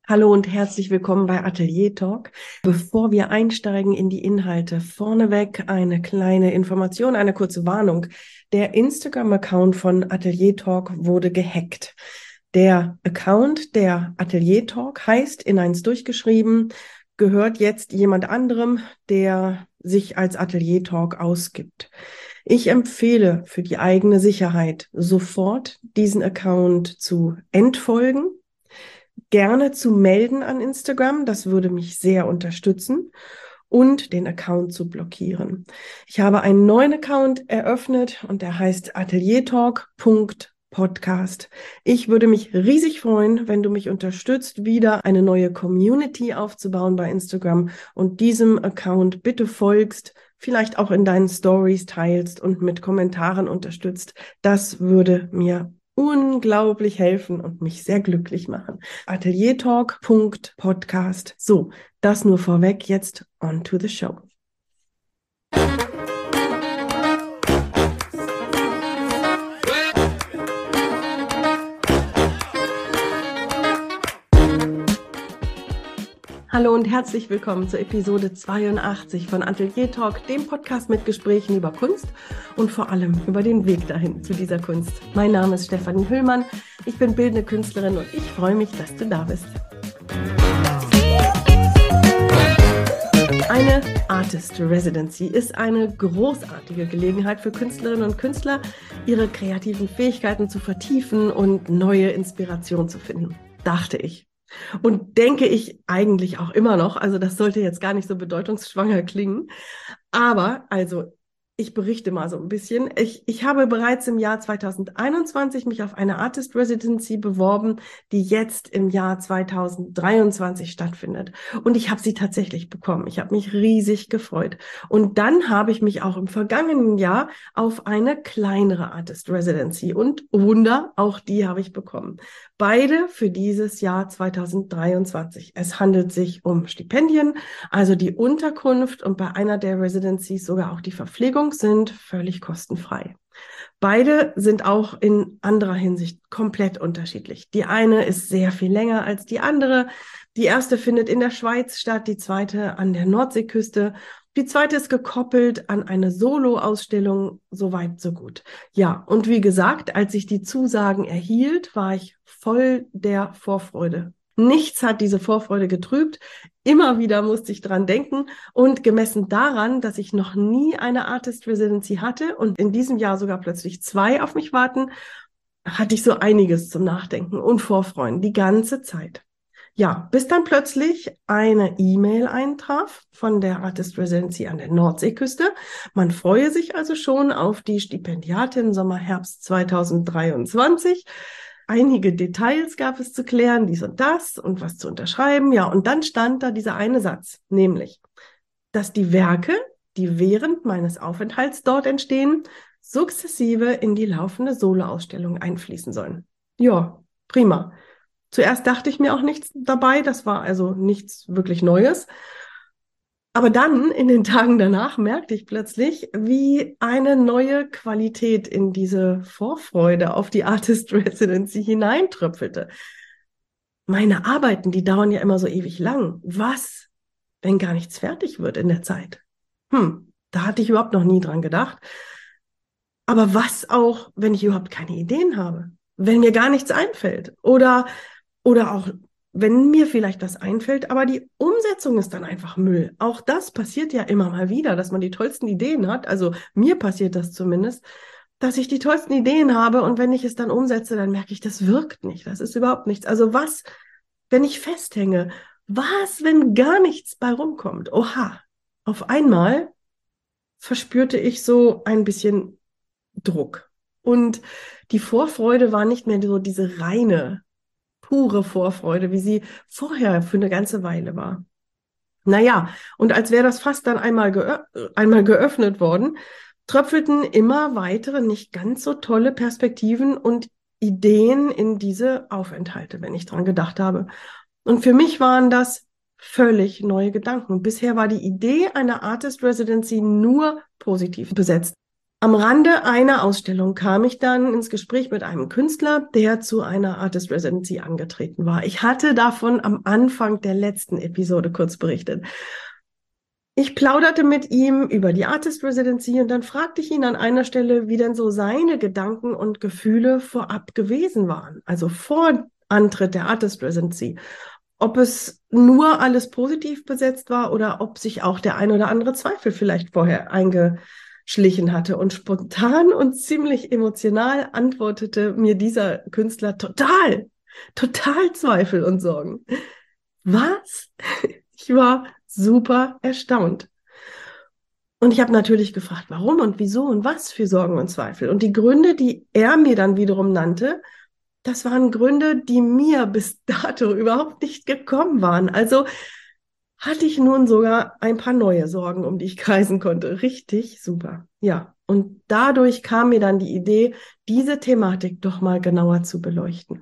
Hallo und herzlich willkommen bei Atelier Talk. Bevor wir einsteigen in die Inhalte, vorneweg eine kleine Information, eine kurze Warnung. Der Instagram-Account von Atelier Talk wurde gehackt. Der Account der Atelier Talk heißt in eins durchgeschrieben, gehört jetzt jemand anderem, der sich als Atelier Talk ausgibt. Ich empfehle für die eigene Sicherheit sofort diesen Account zu entfolgen, gerne zu melden an Instagram, das würde mich sehr unterstützen, und den Account zu blockieren. Ich habe einen neuen Account eröffnet und der heißt ateliertalk.podcast. Ich würde mich riesig freuen, wenn du mich unterstützt, wieder eine neue Community aufzubauen bei Instagram und diesem Account bitte folgst, vielleicht auch in deinen Stories teilst und mit Kommentaren unterstützt. Das würde mir unglaublich helfen und mich sehr glücklich machen. Ateliertalk.podcast. So, das nur vorweg. Jetzt on to the show. Hallo und herzlich willkommen zur Episode 82 von Atelier Talk, dem Podcast mit Gesprächen über Kunst und vor allem über den Weg dahin zu dieser Kunst. Mein Name ist Stefanie Hüllmann, ich bin bildende Künstlerin und ich freue mich, dass du da bist. Eine Artist Residency ist eine großartige Gelegenheit für Künstlerinnen und Künstler, ihre kreativen Fähigkeiten zu vertiefen und neue Inspiration zu finden, dachte ich. Und denke ich eigentlich auch immer noch, also das sollte jetzt gar nicht so bedeutungsschwanger klingen, aber also ich berichte mal so ein bisschen. Ich habe bereits im Jahr 2021 mich auf eine Artist Residency beworben, die jetzt im Jahr 2023 stattfindet. Und ich habe sie tatsächlich bekommen. Ich habe mich riesig gefreut. Und dann habe ich mich auch im vergangenen Jahr auf eine kleinere Artist Residency und Wunder, auch die habe ich bekommen. Beide für dieses Jahr 2023. Es handelt sich um Stipendien, also die Unterkunft und bei einer der Residencies sogar auch die Verpflegung sind völlig kostenfrei. Beide sind auch in anderer Hinsicht komplett unterschiedlich. Die eine ist sehr viel länger als die andere. Die erste findet in der Schweiz statt, die zweite an der Nordseeküste. Die zweite ist gekoppelt an eine Solo-Ausstellung, soweit so gut. Ja, und wie gesagt, als ich die Zusagen erhielt, war ich voll der Vorfreude. Nichts hat diese Vorfreude getrübt. Immer wieder musste ich dran denken und gemessen daran, dass ich noch nie eine Artist Residency hatte und in diesem Jahr sogar plötzlich 2 auf mich warten, hatte ich so einiges zum Nachdenken und Vorfreuen die ganze Zeit. Ja, bis dann plötzlich eine E-Mail eintraf von der Artist Residency an der Nordseeküste. Man freue sich also schon auf die Stipendiatin Sommer-Herbst 2023. Einige Details gab es zu klären, dies und das und was zu unterschreiben. Ja, und dann stand da dieser eine Satz, nämlich, dass die Werke, die während meines Aufenthalts dort entstehen, sukzessive in die laufende Solo-Ausstellung einfließen sollen. Ja, prima. Zuerst dachte ich mir auch nichts dabei, das war also nichts wirklich Neues. Aber dann, in den Tagen danach, merkte ich plötzlich, wie eine neue Qualität in diese Vorfreude auf die Artist Residency hineintröpfelte. Meine Arbeiten, die dauern ja immer so ewig lang. Was, wenn gar nichts fertig wird in der Zeit? Da hatte ich überhaupt noch nie dran gedacht. Aber was auch, wenn ich überhaupt keine Ideen habe? Wenn mir gar nichts einfällt? Oder auch, wenn mir vielleicht was einfällt, aber die Umsetzung ist dann einfach Müll. Auch das passiert ja immer mal wieder, dass man die tollsten Ideen hat. Also mir passiert das zumindest, dass ich die tollsten Ideen habe und wenn ich es dann umsetze, dann merke ich, das wirkt nicht. Das ist überhaupt nichts. Also was, wenn ich festhänge? Was, wenn gar nichts bei rumkommt? Oha, auf einmal verspürte ich so ein bisschen Druck. Und die Vorfreude war nicht mehr so diese reine, pure Vorfreude, wie sie vorher für eine ganze Weile war. Naja, und als wäre das Fass dann einmal geöffnet worden, tröpfelten immer weitere, nicht ganz so tolle Perspektiven und Ideen in diese Aufenthalte, wenn ich dran gedacht habe. Und für mich waren das völlig neue Gedanken. Bisher war die Idee einer Artist Residency nur positiv besetzt. Am Rande einer Ausstellung kam ich dann ins Gespräch mit einem Künstler, der zu einer Artist Residency angetreten war. Ich hatte davon am Anfang der letzten Episode kurz berichtet. Ich plauderte mit ihm über die Artist Residency und dann fragte ich ihn an einer Stelle, wie denn so seine Gedanken und Gefühle vorab gewesen waren, also vor Antritt der Artist Residency. Ob es nur alles positiv besetzt war oder ob sich auch der ein oder andere Zweifel vielleicht vorher eingeschlichen hatte. Und spontan und ziemlich emotional antwortete mir dieser Künstler total Zweifel und Sorgen. Was? Ich war super erstaunt. Und ich habe natürlich gefragt, warum und wieso und was für Sorgen und Zweifel. Und die Gründe, die er mir dann wiederum nannte, das waren Gründe, die mir bis dato überhaupt nicht gekommen waren. Also hatte ich nun sogar ein paar neue Sorgen, um die ich kreisen konnte. Richtig super. Ja, und dadurch kam mir dann die Idee, diese Thematik doch mal genauer zu beleuchten.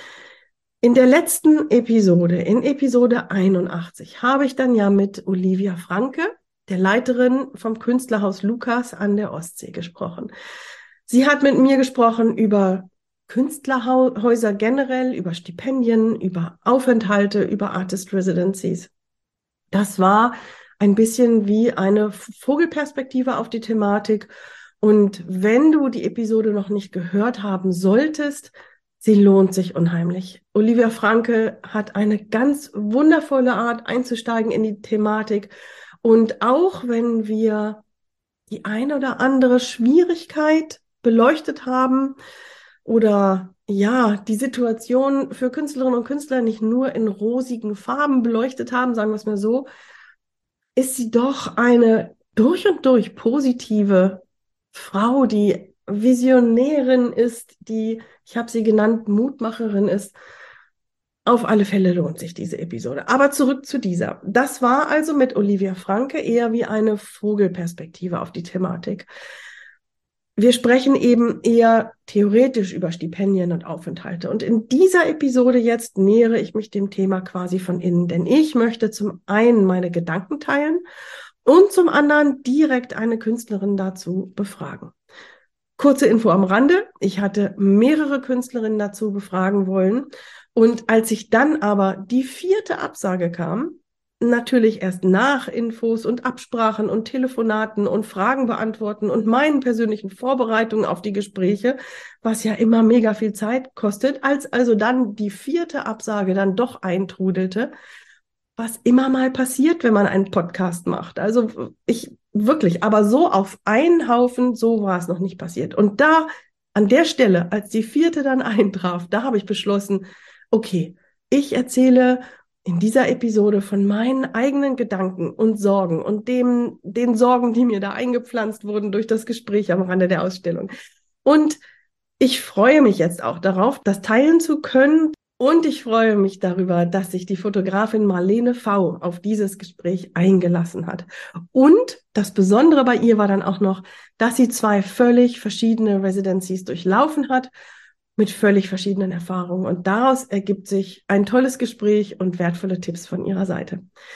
In der letzten Episode, in Episode 81, habe ich dann ja mit Olivia Franke, der Leiterin vom Künstlerhaus Lukas an der Ostsee, gesprochen. Sie hat mit mir gesprochen über Künstlerhäuser generell, über Stipendien, über Aufenthalte, über Artist Residencies. Das war ein bisschen wie eine Vogelperspektive auf die Thematik. Und wenn du die Episode noch nicht gehört haben solltest, sie lohnt sich unheimlich. Olivia Franke hat eine ganz wundervolle Art einzusteigen in die Thematik. Und auch wenn wir die ein oder andere Schwierigkeit beleuchtet haben oder ja, die Situation für Künstlerinnen und Künstler nicht nur in rosigen Farben beleuchtet haben, sagen wir es mal so, ist sie doch eine durch und durch positive Frau, die Visionärin ist, die, ich habe sie genannt, Mutmacherin ist. Auf alle Fälle lohnt sich diese Episode. Aber zurück zu dieser. Das war also mit Olivia Franke eher wie eine Vogelperspektive auf die Thematik. Wir sprechen eben eher theoretisch über Stipendien und Aufenthalte. Und in dieser Episode jetzt nähere ich mich dem Thema quasi von innen, denn ich möchte zum einen meine Gedanken teilen und zum anderen direkt eine Künstlerin dazu befragen. Kurze Info am Rande. Ich hatte mehrere Künstlerinnen dazu befragen wollen. Und als ich dann aber die 4. Absage kam, natürlich erst nach Infos und Absprachen und Telefonaten und Fragen beantworten und meinen persönlichen Vorbereitungen auf die Gespräche, was ja immer mega viel Zeit kostet, als also dann die 4. Absage dann doch eintrudelte, was immer mal passiert, wenn man einen Podcast macht. Also ich wirklich, aber so auf einen Haufen, so war es noch nicht passiert. Und da, an der Stelle, als die 4. dann eintraf, da habe ich beschlossen, okay, ich erzähle in dieser Episode von meinen eigenen Gedanken und Sorgen und den Sorgen, die mir da eingepflanzt wurden durch das Gespräch am Rande der Ausstellung. Und ich freue mich jetzt auch darauf, das teilen zu können. Und ich freue mich darüber, dass sich die Fotografin Marlene V. auf dieses Gespräch eingelassen hat. Und das Besondere bei ihr war dann auch noch, dass sie 2 völlig verschiedene Residencies durchlaufen hat, mit völlig verschiedenen Erfahrungen. Und daraus ergibt sich ein tolles Gespräch und wertvolle Tipps von ihrer Seite.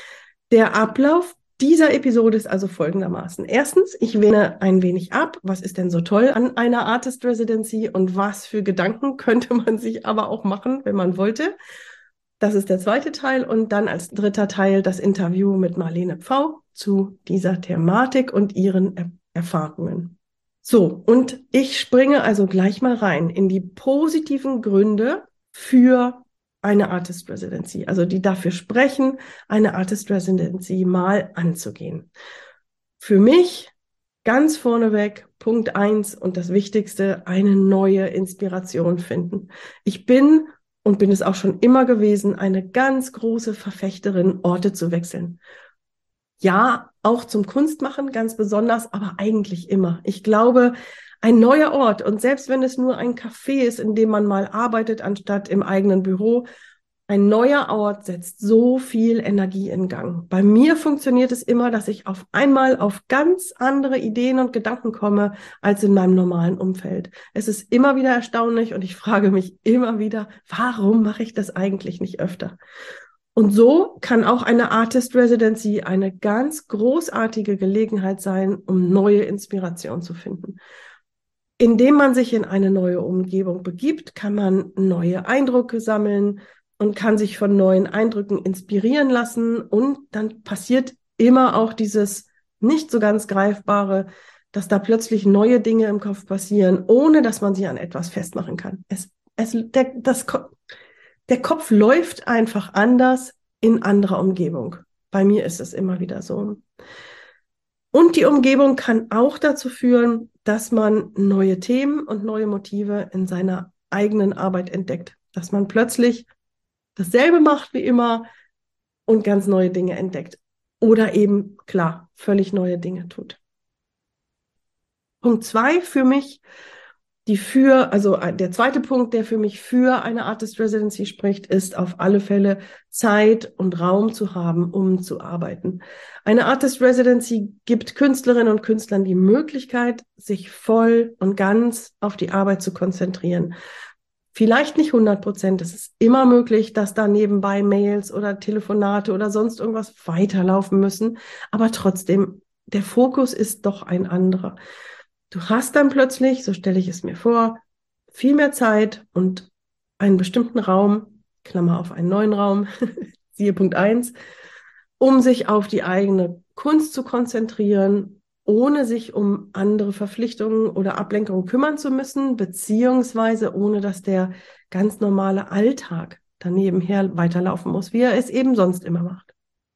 Der Ablauf dieser Episode ist also folgendermaßen. Erstens, ich wähne ein wenig ab. Was ist denn so toll an einer Artist Residency und was für Gedanken könnte man sich aber auch machen, wenn man wollte? Das ist der 2. Teil. Und dann als 3. Teil das Interview mit Marlene V. zu dieser Thematik und ihren Erfahrungen. So, und ich springe also gleich mal rein in die positiven Gründe für eine Artist Residency, also die dafür sprechen, eine Artist Residency mal anzugehen. Für mich ganz vorneweg Punkt 1 und das Wichtigste, eine neue Inspiration finden. Ich bin und bin es auch schon immer gewesen, eine ganz große Verfechterin, Orte zu wechseln. Ja, auch zum Kunstmachen ganz besonders, aber eigentlich immer. Ich glaube, ein neuer Ort und selbst wenn es nur ein Café ist, in dem man mal arbeitet, anstatt im eigenen Büro, ein neuer Ort setzt so viel Energie in Gang. Bei mir funktioniert es immer, dass ich auf einmal auf ganz andere Ideen und Gedanken komme als in meinem normalen Umfeld. Es ist immer wieder erstaunlich und ich frage mich immer wieder, warum mache ich das eigentlich nicht öfter? Und so kann auch eine Artist Residency eine ganz großartige Gelegenheit sein, um neue Inspiration zu finden. Indem man sich in eine neue Umgebung begibt, kann man neue Eindrücke sammeln und kann sich von neuen Eindrücken inspirieren lassen. Und dann passiert immer auch dieses nicht so ganz Greifbare, dass da plötzlich neue Dinge im Kopf passieren, ohne dass man sie an etwas festmachen kann. Der Kopf läuft einfach anders in anderer Umgebung. Bei mir ist es immer wieder so. Und die Umgebung kann auch dazu führen, dass man neue Themen und neue Motive in seiner eigenen Arbeit entdeckt. Dass man plötzlich dasselbe macht wie immer und ganz neue Dinge entdeckt. Oder eben, klar, völlig neue Dinge tut. Punkt 2 für mich, der zweite Punkt, der für mich für eine Artist Residency spricht, ist auf alle Fälle Zeit und Raum zu haben, um zu arbeiten. Eine Artist Residency gibt Künstlerinnen und Künstlern die Möglichkeit, sich voll und ganz auf die Arbeit zu konzentrieren. Vielleicht nicht 100%. Es ist immer möglich, dass da nebenbei Mails oder Telefonate oder sonst irgendwas weiterlaufen müssen. Aber trotzdem, der Fokus ist doch ein anderer. Du hast dann plötzlich, so stelle ich es mir vor, viel mehr Zeit und einen bestimmten Raum, Klammer auf einen neuen Raum, siehe Punkt 1, um sich auf die eigene Kunst zu konzentrieren, ohne sich um andere Verpflichtungen oder Ablenkungen kümmern zu müssen, beziehungsweise ohne dass der ganz normale Alltag daneben her weiterlaufen muss, wie er es eben sonst immer macht.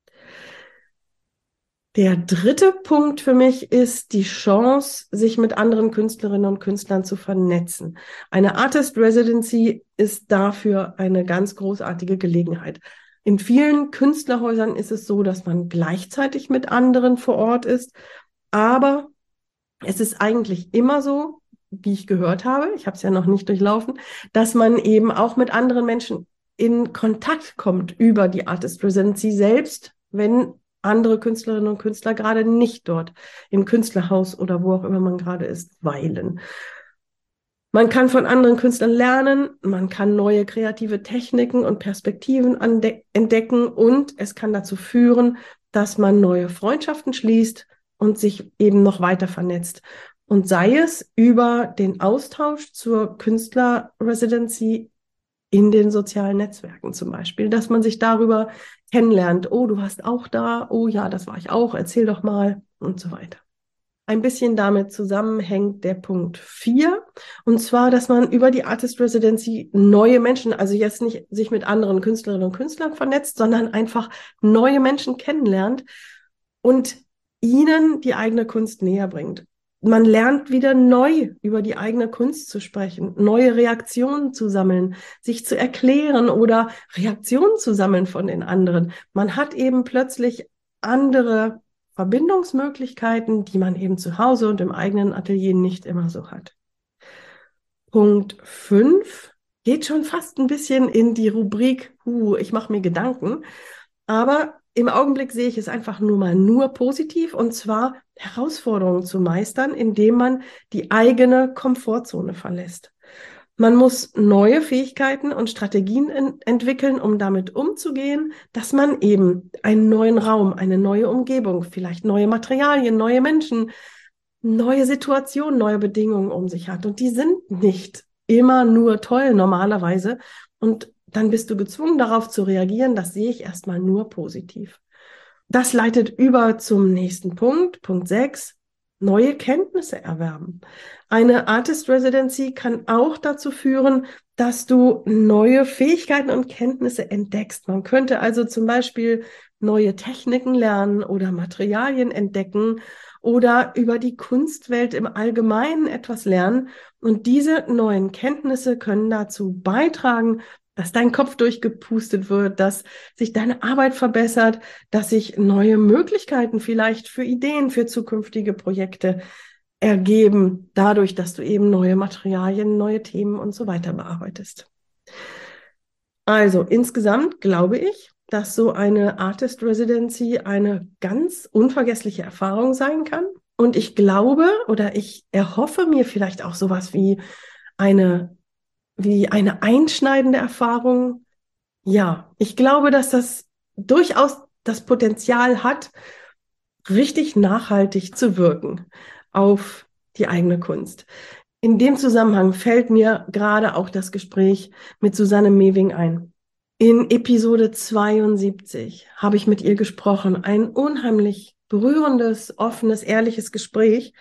Der dritte Punkt für mich ist die Chance, sich mit anderen Künstlerinnen und Künstlern zu vernetzen. Eine Artist Residency ist dafür eine ganz großartige Gelegenheit. In vielen Künstlerhäusern ist es so, dass man gleichzeitig mit anderen vor Ort ist, aber es ist eigentlich immer so, wie ich gehört habe, ich habe es ja noch nicht durchlaufen, dass man eben auch mit anderen Menschen in Kontakt kommt über die Artist Residency selbst, wenn andere Künstlerinnen und Künstler gerade nicht dort im Künstlerhaus oder wo auch immer man gerade ist, weilen. Man kann von anderen Künstlern lernen, man kann neue kreative Techniken und Perspektiven entdecken und es kann dazu führen, dass man neue Freundschaften schließt und sich eben noch weiter vernetzt. Und sei es über den Austausch zur Künstler-Residency in den sozialen Netzwerken zum Beispiel, dass man sich darüber kennenlernt. Oh, du warst auch da. Oh ja, das war ich auch. Erzähl doch mal und so weiter. Ein bisschen damit zusammenhängt der Punkt 4, und zwar, dass man über die Artist Residency neue Menschen, also jetzt nicht sich mit anderen Künstlerinnen und Künstlern vernetzt, sondern einfach neue Menschen kennenlernt und ihnen die eigene Kunst näher bringt. Man lernt wieder neu über die eigene Kunst zu sprechen, neue Reaktionen zu sammeln, sich zu erklären oder Reaktionen zu sammeln von den anderen. Man hat eben plötzlich andere Verbindungsmöglichkeiten, die man eben zu Hause und im eigenen Atelier nicht immer so hat. Punkt 5 geht schon fast ein bisschen in die Rubrik, ich mache mir Gedanken, aber im Augenblick sehe ich es einfach nur positiv, und zwar Herausforderungen zu meistern, indem man die eigene Komfortzone verlässt. Man muss neue Fähigkeiten und Strategien entwickeln, um damit umzugehen, dass man eben einen neuen Raum, eine neue Umgebung, vielleicht neue Materialien, neue Menschen, neue Situationen, neue Bedingungen um sich hat. Und die sind nicht immer nur toll normalerweise. Und dann bist du gezwungen, darauf zu reagieren. Das sehe ich erstmal nur positiv. Das leitet über zum nächsten Punkt, Punkt 6, neue Kenntnisse erwerben. Eine Artist Residency kann auch dazu führen, dass du neue Fähigkeiten und Kenntnisse entdeckst. Man könnte also zum Beispiel neue Techniken lernen oder Materialien entdecken oder über die Kunstwelt im Allgemeinen etwas lernen. Und diese neuen Kenntnisse können dazu beitragen, dass dein Kopf durchgepustet wird, dass sich deine Arbeit verbessert, dass sich neue Möglichkeiten vielleicht für Ideen, für zukünftige Projekte ergeben, dadurch, dass du eben neue Materialien, neue Themen und so weiter bearbeitest. Also insgesamt glaube ich, dass so eine Artist Residency eine ganz unvergessliche Erfahrung sein kann. Und ich glaube oder ich erhoffe mir vielleicht auch sowas wie eine einschneidende Erfahrung. Ja, ich glaube, dass das durchaus das Potenzial hat, richtig nachhaltig zu wirken auf die eigene Kunst. In dem Zusammenhang fällt mir gerade auch das Gespräch mit Susanne Mewing ein. In Episode 72 habe ich mit ihr gesprochen. Ein unheimlich berührendes, offenes, ehrliches Gespräch.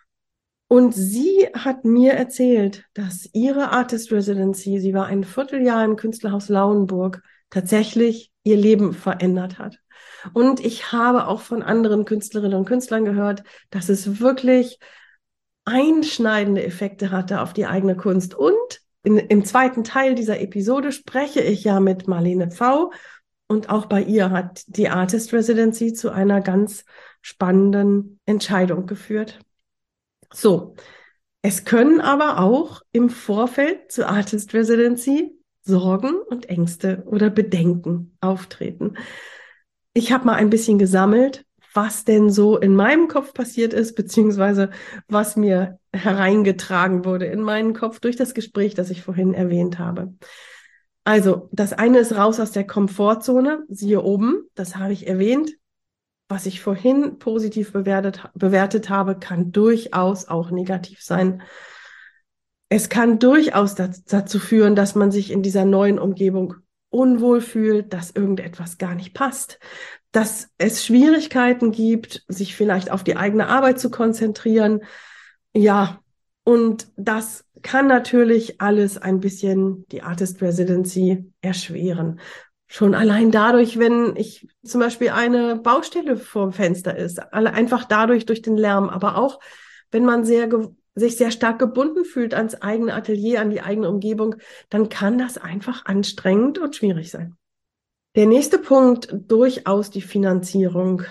Und sie hat mir erzählt, dass ihre Artist Residency, sie war ein Vierteljahr im Künstlerhaus Lauenburg, tatsächlich ihr Leben verändert hat. Und ich habe auch von anderen Künstlerinnen und Künstlern gehört, dass es wirklich einschneidende Effekte hatte auf die eigene Kunst. Und im zweiten Teil dieser Episode spreche ich ja mit Marlene Pfau. Und auch bei ihr hat die Artist Residency zu einer ganz spannenden Entscheidung geführt. So, es können aber auch im Vorfeld zur Artist Residency Sorgen und Ängste oder Bedenken auftreten. Ich habe mal ein bisschen gesammelt, was denn so in meinem Kopf passiert ist, beziehungsweise was mir hereingetragen wurde in meinen Kopf durch das Gespräch, das ich vorhin erwähnt habe. Also, das eine ist raus aus der Komfortzone, siehe oben, das habe ich erwähnt. Was ich vorhin positiv bewertet habe, kann durchaus auch negativ sein. Es kann durchaus dazu führen, dass man sich in dieser neuen Umgebung unwohl fühlt, dass irgendetwas gar nicht passt, dass es Schwierigkeiten gibt, sich vielleicht auf die eigene Arbeit zu konzentrieren. Ja, und das kann natürlich alles ein bisschen die Artist Residency erschweren. Schon allein dadurch, wenn ich zum Beispiel eine Baustelle vorm Fenster ist, einfach dadurch, durch den Lärm, aber auch, wenn man sich sehr stark gebunden fühlt ans eigene Atelier, an die eigene Umgebung, dann kann das einfach anstrengend und schwierig sein. Der nächste Punkt, durchaus die Finanzierung.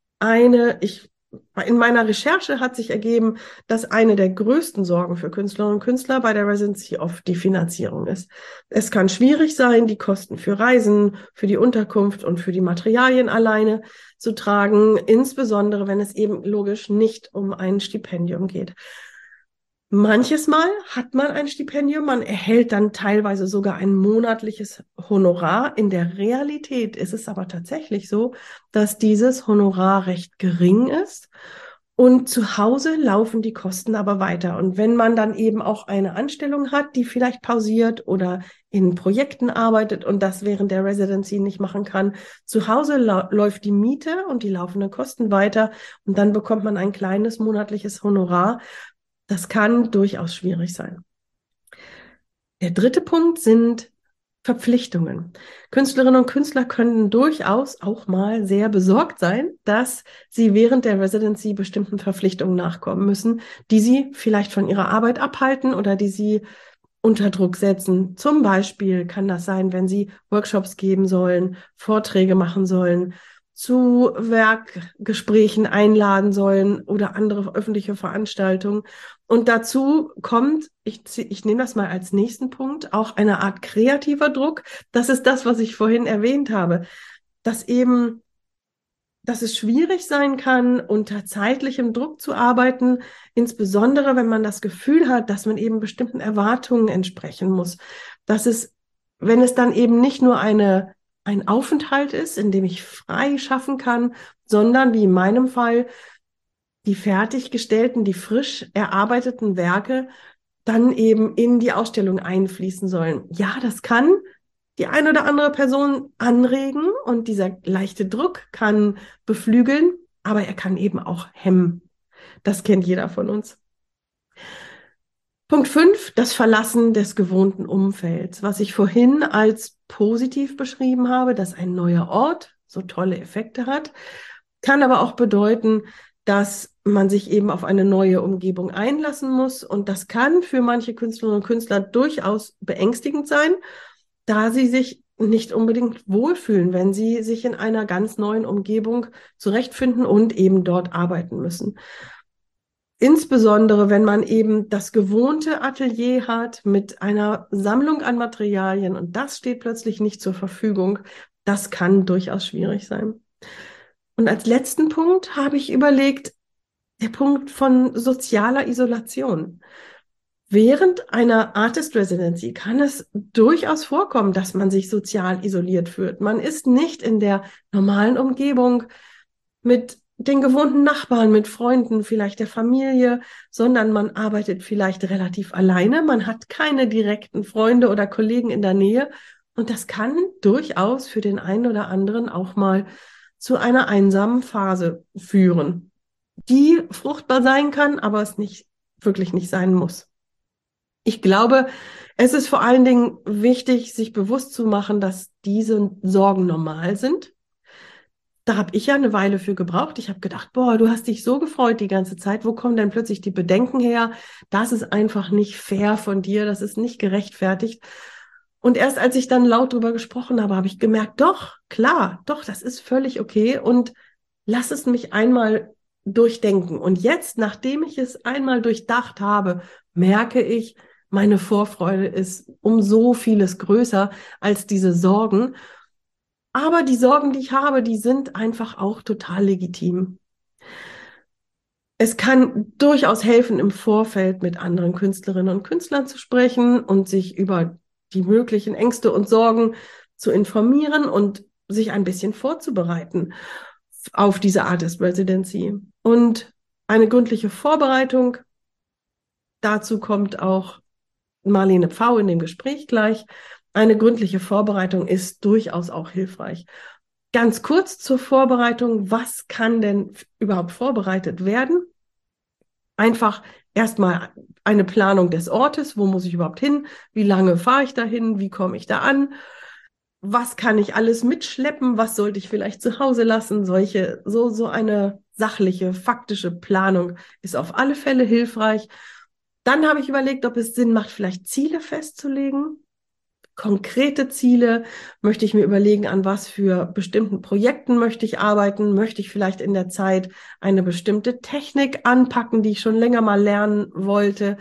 In meiner Recherche hat sich ergeben, dass eine der größten Sorgen für Künstlerinnen und Künstler bei der Residency oft die Finanzierung ist. Es kann schwierig sein, die Kosten für Reisen, für die Unterkunft und für die Materialien alleine zu tragen, insbesondere wenn es eben logisch nicht um ein Stipendium geht. Manches Mal hat man ein Stipendium, man erhält dann teilweise sogar ein monatliches Honorar. In der Realität ist es aber tatsächlich so, dass dieses Honorar recht gering ist und zu Hause laufen die Kosten aber weiter. Und wenn man dann eben auch eine Anstellung hat, die vielleicht pausiert oder in Projekten arbeitet und das während der Residency nicht machen kann, zu Hause läuft die Miete und die laufenden Kosten weiter und dann bekommt man ein kleines monatliches Honorar. Das kann durchaus schwierig sein. Der dritte Punkt sind Verpflichtungen. Künstlerinnen und Künstler können durchaus auch mal sehr besorgt sein, dass sie während der Residency bestimmten Verpflichtungen nachkommen müssen, die sie vielleicht von ihrer Arbeit abhalten oder die sie unter Druck setzen. Zum Beispiel kann das sein, wenn sie Workshops geben sollen, Vorträge machen sollen, zu Werkgesprächen einladen sollen oder andere öffentliche Veranstaltungen. Und dazu kommt, ich nehme das mal als nächsten Punkt, auch eine Art kreativer Druck. Das ist das, was ich vorhin erwähnt habe, dass es schwierig sein kann, unter zeitlichem Druck zu arbeiten, insbesondere wenn man das Gefühl hat, dass man eben bestimmten Erwartungen entsprechen muss. Wenn es dann eben nicht nur ein Aufenthalt ist, in dem ich frei schaffen kann, sondern wie in meinem Fall die fertiggestellten, die frisch erarbeiteten Werke dann eben in die Ausstellung einfließen sollen. Ja, das kann die eine oder andere Person anregen und dieser leichte Druck kann beflügeln, aber er kann eben auch hemmen. Das kennt jeder von uns. Punkt 5, das Verlassen des gewohnten Umfelds, was ich vorhin als positiv beschrieben habe, dass ein neuer Ort so tolle Effekte hat, kann aber auch bedeuten, dass man sich eben auf eine neue Umgebung einlassen muss. Und das kann für manche Künstlerinnen und Künstler durchaus beängstigend sein, da sie sich nicht unbedingt wohlfühlen, wenn sie sich in einer ganz neuen Umgebung zurechtfinden und eben dort arbeiten müssen. Insbesondere, wenn man eben das gewohnte Atelier hat mit einer Sammlung an Materialien und das steht plötzlich nicht zur Verfügung, das kann durchaus schwierig sein. Und als letzten Punkt habe ich überlegt, der Punkt von sozialer Isolation. Während einer Artist Residency kann es durchaus vorkommen, dass man sich sozial isoliert fühlt. Man ist nicht in der normalen Umgebung mit den gewohnten Nachbarn, mit Freunden, vielleicht der Familie, sondern man arbeitet vielleicht relativ alleine. Man hat keine direkten Freunde oder Kollegen in der Nähe. Und das kann durchaus für den einen oder anderen auch mal zu einer einsamen Phase führen, die fruchtbar sein kann, aber es wirklich nicht sein muss. Ich glaube, es ist vor allen Dingen wichtig, sich bewusst zu machen, dass diese Sorgen normal sind. Da habe ich ja eine Weile für gebraucht. Ich habe gedacht, boah, du hast dich so gefreut die ganze Zeit. Wo kommen denn plötzlich die Bedenken her? Das ist einfach nicht fair von dir. Das ist nicht gerechtfertigt. Und erst als ich dann laut drüber gesprochen habe, habe ich gemerkt, doch, klar, doch, das ist völlig okay. Und lass es mich einmal durchdenken. Und jetzt, nachdem ich es einmal durchdacht habe, merke ich, meine Vorfreude ist um so vieles größer als diese Sorgen. Aber die Sorgen, die ich habe, die sind einfach auch total legitim. Es kann durchaus helfen, im Vorfeld mit anderen Künstlerinnen und Künstlern zu sprechen und sich über die möglichen Ängste und Sorgen zu informieren und sich ein bisschen vorzubereiten auf diese Artist Residency. Und eine gründliche Vorbereitung, dazu kommt auch Marlene Pfau in dem Gespräch gleich. Eine gründliche Vorbereitung ist durchaus auch hilfreich. Ganz kurz zur Vorbereitung, was kann denn überhaupt vorbereitet werden? Einfach erstmal eine Planung des Ortes, wo muss ich überhaupt hin, wie lange fahre ich dahin, wie komme ich da an, was kann ich alles mitschleppen, was sollte ich vielleicht zu Hause lassen, so eine sachliche, faktische Planung ist auf alle Fälle hilfreich. Dann habe ich überlegt, ob es Sinn macht, vielleicht Ziele festzulegen. Konkrete Ziele, möchte ich mir überlegen, an was für bestimmten Projekten möchte ich arbeiten, möchte ich vielleicht in der Zeit eine bestimmte Technik anpacken, die ich schon länger mal lernen wollte.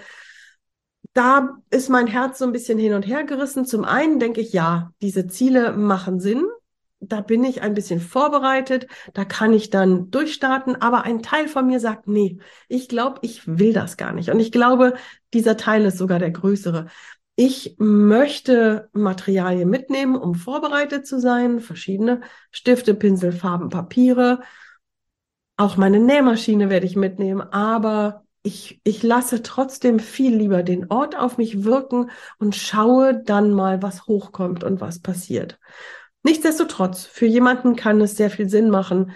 Da ist mein Herz so ein bisschen hin und her gerissen. Zum einen denke ich, ja, diese Ziele machen Sinn. Da bin ich ein bisschen vorbereitet, da kann ich dann durchstarten, aber ein Teil von mir sagt, nee, ich glaube, ich will das gar nicht. Und ich glaube, dieser Teil ist sogar der größere. Ich möchte Materialien mitnehmen, um vorbereitet zu sein, verschiedene Stifte, Pinsel, Farben, Papiere. Auch meine Nähmaschine werde ich mitnehmen, aber ich lasse trotzdem viel lieber den Ort auf mich wirken und schaue dann mal, was hochkommt und was passiert. Nichtsdestotrotz, für jemanden kann es sehr viel Sinn machen,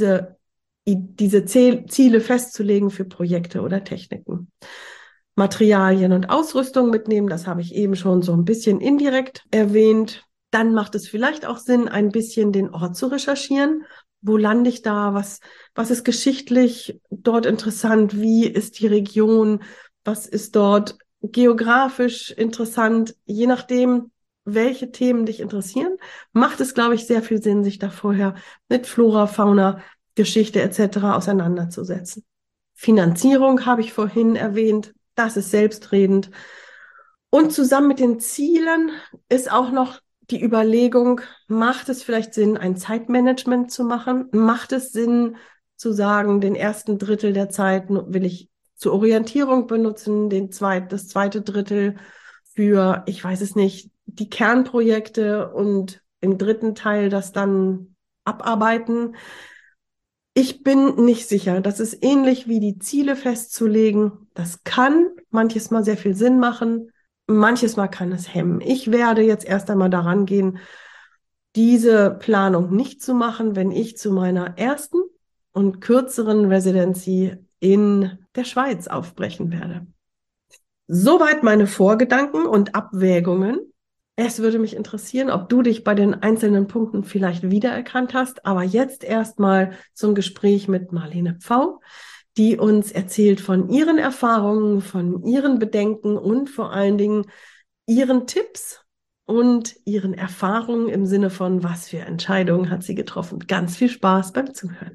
diese Ziele festzulegen für Projekte oder Techniken. Materialien und Ausrüstung mitnehmen, das habe ich eben schon so ein bisschen indirekt erwähnt. Dann macht es vielleicht auch Sinn, ein bisschen den Ort zu recherchieren. Wo lande ich da? Was ist geschichtlich dort interessant? Wie ist die Region? Was ist dort geografisch interessant? Je nachdem, welche Themen dich interessieren, macht es, glaube ich, sehr viel Sinn, sich da vorher mit Flora, Fauna, Geschichte etc. auseinanderzusetzen. Finanzierung habe ich vorhin erwähnt. Das ist selbstredend. Und zusammen mit den Zielen ist auch noch die Überlegung, macht es vielleicht Sinn, ein Zeitmanagement zu machen? Macht es Sinn zu sagen, den ersten Drittel der Zeit will ich zur Orientierung benutzen, das zweite Drittel für, ich weiß es nicht, die Kernprojekte und im dritten Teil das dann abarbeiten? Ich bin nicht sicher. Das ist ähnlich wie die Ziele festzulegen. Das kann manches Mal sehr viel Sinn machen. Manches Mal kann es hemmen. Ich werde jetzt erst einmal daran gehen, diese Planung nicht zu machen, wenn ich zu meiner ersten und kürzeren Residency in der Schweiz aufbrechen werde. Soweit meine Vorgedanken und Abwägungen. Es würde mich interessieren, ob du dich bei den einzelnen Punkten vielleicht wiedererkannt hast. Aber jetzt erstmal zum Gespräch mit Marlene Pfau, die uns erzählt von ihren Erfahrungen, von ihren Bedenken und vor allen Dingen ihren Tipps und ihren Erfahrungen im Sinne von, was für Entscheidungen hat sie getroffen. Ganz viel Spaß beim Zuhören.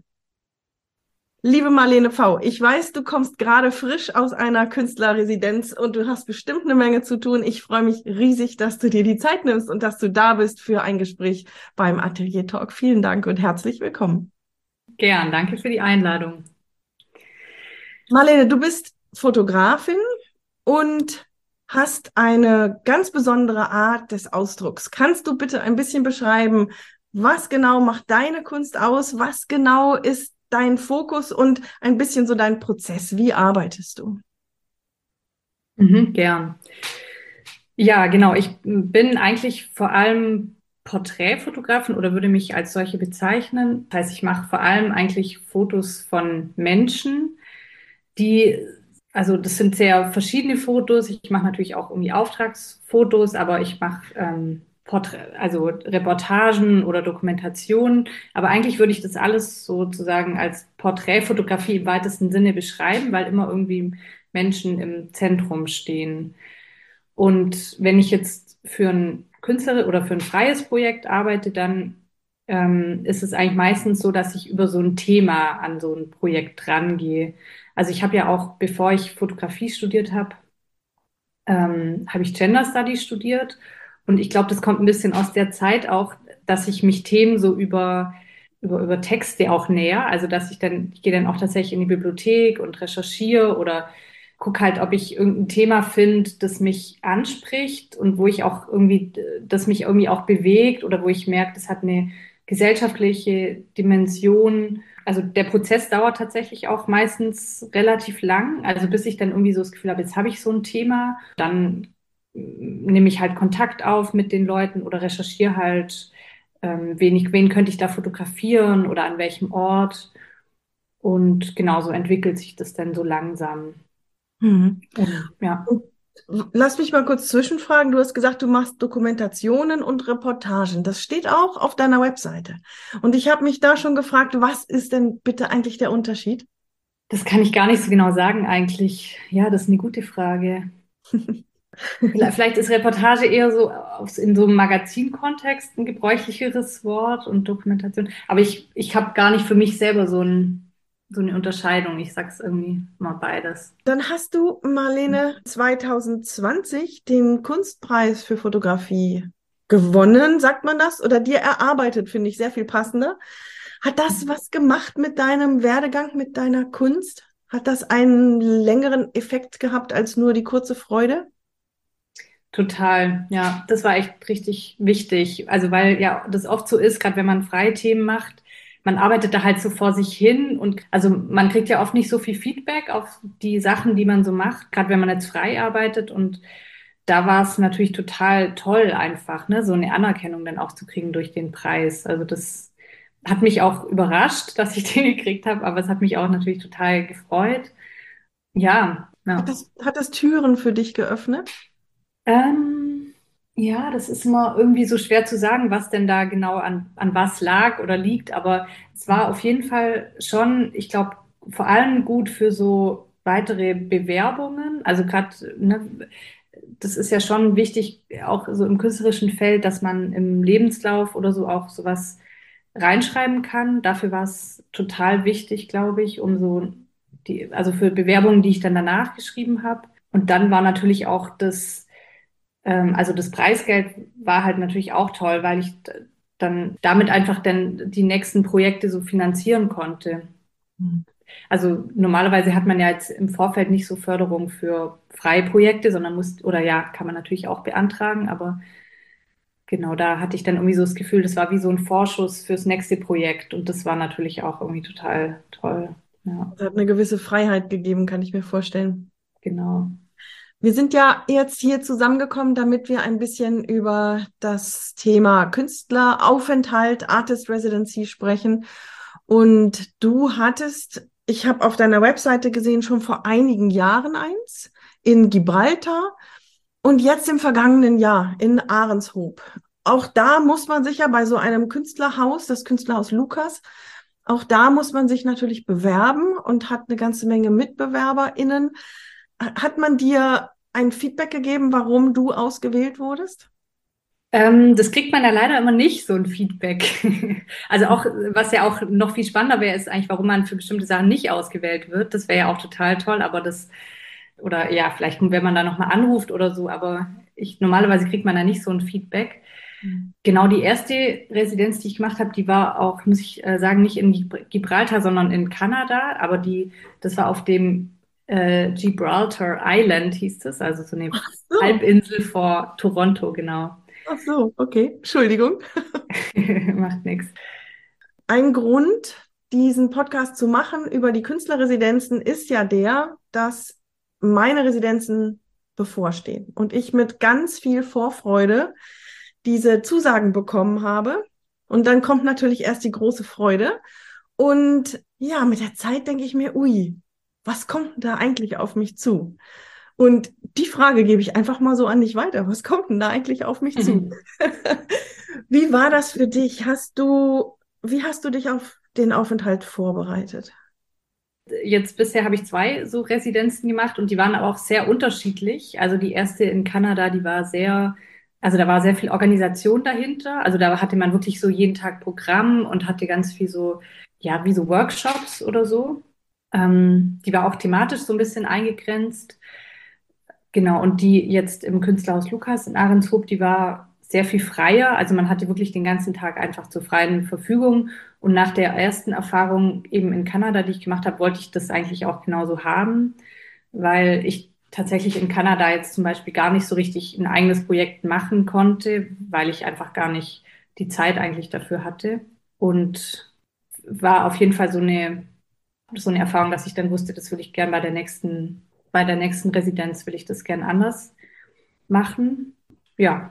Liebe Marlene Pfau, ich weiß, du kommst gerade frisch aus einer Künstlerresidenz und du hast bestimmt eine Menge zu tun. Ich freue mich riesig, dass du dir die Zeit nimmst und dass du da bist für ein Gespräch beim Atelier Talk. Vielen Dank und herzlich willkommen. Gern, danke für die Einladung. Marlene, du bist Fotografin und hast eine ganz besondere Art des Ausdrucks. Kannst du bitte ein bisschen beschreiben, was genau macht deine Kunst aus? Was genau ist dein Fokus und ein bisschen so dein Prozess? Wie arbeitest du? Gern. Ja, genau. Ich bin eigentlich vor allem Porträtfotografin oder würde mich als solche bezeichnen. Das heißt, ich mache vor allem eigentlich Fotos von Menschen, die, also das sind sehr verschiedene Fotos. Ich mache natürlich auch irgendwie Auftragsfotos, aber ich mache also Reportagen oder Dokumentationen. Aber eigentlich würde ich das alles sozusagen als Porträtfotografie im weitesten Sinne beschreiben, weil immer irgendwie Menschen im Zentrum stehen. Und wenn ich jetzt für ein Künstler oder für ein freies Projekt arbeite, dann ist es eigentlich meistens so, dass ich über so ein Thema an so ein Projekt rangehe. Also ich habe ja auch, bevor ich Fotografie studiert habe, habe ich Gender Studies studiert. Und ich glaube, das kommt ein bisschen aus der Zeit auch, dass ich mich Themen so über Texte auch näher. Also dass ich gehe dann auch tatsächlich in die Bibliothek und recherchiere oder gucke halt, ob ich irgendein Thema finde, das mich anspricht und wo ich auch irgendwie, das mich irgendwie auch bewegt oder wo ich merke, das hat eine gesellschaftliche Dimension. Also der Prozess dauert tatsächlich auch meistens relativ lang, also bis ich dann irgendwie so das Gefühl habe, jetzt habe ich so ein Thema, dann nehme ich halt Kontakt auf mit den Leuten oder recherchiere halt, wen könnte ich da fotografieren oder an welchem Ort. Und genauso entwickelt sich das dann so langsam. Mhm. Und ja. Und lass mich mal kurz zwischenfragen. Du hast gesagt, du machst Dokumentationen und Reportagen. Das steht auch auf deiner Webseite. Und ich habe mich da schon gefragt, was ist denn bitte eigentlich der Unterschied? Das kann ich gar nicht so genau sagen eigentlich. Ja, das ist eine gute Frage. Vielleicht ist Reportage eher so in so einem Magazinkontext ein gebräuchlicheres Wort und Dokumentation. Aber ich habe gar nicht für mich selber so eine Unterscheidung. Ich sag's irgendwie mal beides. Dann hast du, Marlene, 2020 den Kunstpreis für Fotografie gewonnen, sagt man das? Oder dir erarbeitet, finde ich sehr viel passender. Hat das was gemacht mit deinem Werdegang, mit deiner Kunst? Hat das einen längeren Effekt gehabt als nur die kurze Freude? Total, ja, das war echt richtig wichtig. Also weil ja das oft so ist, gerade wenn man freie Themen macht, man arbeitet da halt so vor sich hin und also man kriegt ja oft nicht so viel Feedback auf die Sachen, die man so macht, gerade wenn man jetzt frei arbeitet und da war es natürlich total toll einfach, ne, so eine Anerkennung dann auch zu kriegen durch den Preis. Also das hat mich auch überrascht, dass ich den gekriegt habe, aber es hat mich auch natürlich total gefreut. Ja, ja. Hat das Türen für dich geöffnet? Ähm, ja, das ist immer irgendwie so schwer zu sagen, was denn da genau an was lag oder liegt, aber es war auf jeden Fall schon, ich glaube, vor allem gut für so weitere Bewerbungen. Also gerade, ne, das ist ja schon wichtig, auch so im künstlerischen Feld, dass man im Lebenslauf oder so auch sowas reinschreiben kann. Dafür war es total wichtig, glaube ich, um so also für Bewerbungen, die ich dann danach geschrieben habe. Und dann war natürlich auch also das Preisgeld war halt natürlich auch toll, weil ich dann damit einfach dann die nächsten Projekte so finanzieren konnte. Hm. Also normalerweise hat man ja jetzt im Vorfeld nicht so Förderung für freie Projekte, sondern oder ja, kann man natürlich auch beantragen, aber genau, da hatte ich dann irgendwie so das Gefühl, das war wie so ein Vorschuss fürs nächste Projekt und das war natürlich auch irgendwie total toll. Ja, Das hat eine gewisse Freiheit gegeben, kann ich mir vorstellen. genau. Wir sind ja jetzt hier zusammengekommen, damit wir ein bisschen über das Thema Künstleraufenthalt, Artist Residency sprechen. Und du hattest, ich habe auf deiner Webseite gesehen, schon vor einigen Jahren eins in Gibraltar und jetzt im vergangenen Jahr in Ahrenshoop. Auch da muss man sich ja bei so einem Künstlerhaus, das Künstlerhaus Lukas, auch da muss man sich natürlich bewerben und hat eine ganze Menge MitbewerberInnen. Hat man dir ein Feedback gegeben, warum du ausgewählt wurdest? Das kriegt man ja leider immer nicht, so ein Feedback. Also auch, was ja auch noch viel spannender wäre, ist eigentlich, warum man für bestimmte Sachen nicht ausgewählt wird. Das wäre ja auch total toll, aber oder ja, vielleicht, wenn man da nochmal anruft oder so, aber normalerweise kriegt man da nicht so ein Feedback. Mhm. Genau, die erste Residenz, die ich gemacht habe, die war auch, muss ich sagen, nicht in Gibraltar, sondern in Kanada, aber das war auf dem Gibraltar Island hieß es, also so eine So, Halbinsel vor Toronto, genau. ach so, okay. Entschuldigung. Macht nichts. Ein Grund, diesen Podcast zu machen über die Künstlerresidenzen, ist ja der, dass meine Residenzen bevorstehen und ich mit ganz viel Vorfreude diese Zusagen bekommen habe. Und dann kommt natürlich erst die große Freude. Und ja, mit der Zeit denke ich mir, ui, was kommt denn da eigentlich auf mich zu? Und die Frage gebe ich einfach mal so an dich weiter. Was kommt denn da eigentlich auf mich zu? Wie war das für dich? Wie hast du dich auf den Aufenthalt vorbereitet? Jetzt bisher habe ich zwei so Residenzen gemacht und die waren aber auch sehr unterschiedlich. Also die erste in Kanada, die war sehr, also da war sehr viel Organisation dahinter. Also da hatte man wirklich so jeden Tag Programm und hatte ganz viel so, ja, wie so Workshops oder so. Die war auch thematisch so ein bisschen eingegrenzt. Genau, und die jetzt im Künstlerhaus Lukas in Ahrenshoop, die war sehr viel freier. Also man hatte wirklich den ganzen Tag einfach zur freien Verfügung. Und nach der ersten Erfahrung eben in Kanada, die ich gemacht habe, wollte ich das eigentlich auch genauso haben, weil ich tatsächlich in Kanada jetzt zum Beispiel gar nicht so richtig ein eigenes Projekt machen konnte, weil ich einfach gar nicht die Zeit eigentlich dafür hatte. Und war auf jeden Fall so eine Erfahrung, dass ich dann wusste, das will ich gern bei der nächsten Residenz will ich das gern anders machen. Ja.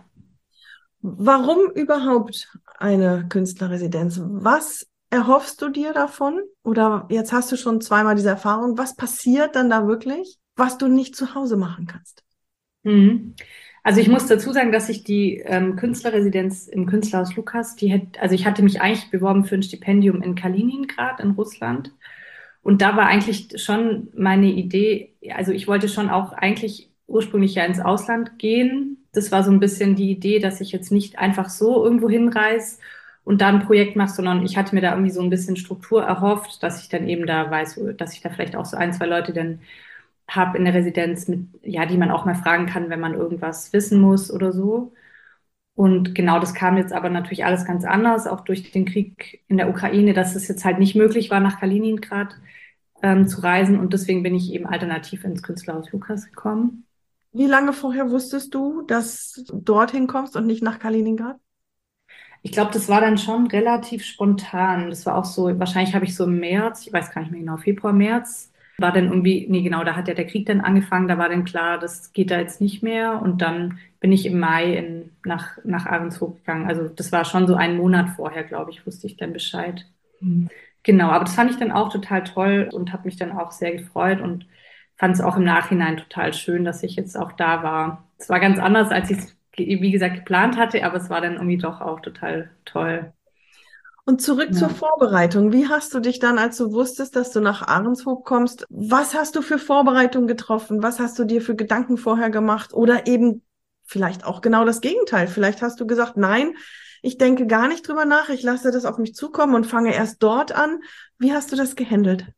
Warum überhaupt eine Künstlerresidenz? Was erhoffst du dir davon? Oder jetzt hast du schon zweimal diese Erfahrung. Was passiert dann da wirklich, was du nicht zu Hause machen kannst? Mhm. Also ich muss dazu sagen, dass ich die Künstlerresidenz im Künstlerhaus Lukas, also ich hatte mich eigentlich beworben für ein Stipendium in Kaliningrad in Russland. Und da war eigentlich schon meine Idee, also ich wollte schon auch eigentlich ursprünglich ja ins Ausland gehen. Das war so ein bisschen die Idee, dass ich jetzt nicht einfach so irgendwo hinreise und da ein Projekt mache, sondern ich hatte mir da irgendwie so ein bisschen Struktur erhofft, dass ich dann eben da weiß, dass ich da vielleicht auch so ein, zwei Leute dann habe in der Residenz mit, ja, die man auch mal fragen kann, wenn man irgendwas wissen muss oder so. Und genau das kam jetzt aber natürlich alles ganz anders, auch durch den Krieg in der Ukraine, dass es jetzt halt nicht möglich war, nach Kaliningrad zu reisen. Und deswegen bin ich eben alternativ ins Künstlerhaus Lukas gekommen. Wie lange vorher wusstest du, dass du dorthin kommst und nicht nach Kaliningrad? Ich glaube, das war dann schon relativ spontan. Das war auch so, wahrscheinlich habe ich so im März, ich weiß gar nicht mehr genau, Februar, März, war dann irgendwie, nee, genau, da hat ja der Krieg dann angefangen, da war dann klar, das geht da jetzt nicht mehr. Und dann bin ich im Mai nach Ahrenshoop gegangen. Also das war schon so einen Monat vorher, glaube ich, wusste ich dann Bescheid. Hm. Genau, aber das fand ich dann auch total toll und habe mich dann auch sehr gefreut und fand es auch im Nachhinein total schön, dass ich jetzt auch da war. Es war ganz anders, als ich es, wie gesagt, geplant hatte, aber es war dann irgendwie doch auch total toll. Und zurück zur Ja. Vorbereitung. Wie hast du dich dann, als du wusstest, dass du nach Ahrenshoop kommst, was hast du für Vorbereitungen getroffen? Was hast du dir für Gedanken vorher gemacht? Oder eben vielleicht auch genau das Gegenteil. Vielleicht hast du gesagt, nein, ich denke gar nicht drüber nach, ich lasse das auf mich zukommen und fange erst dort an. Wie hast du das gehandelt?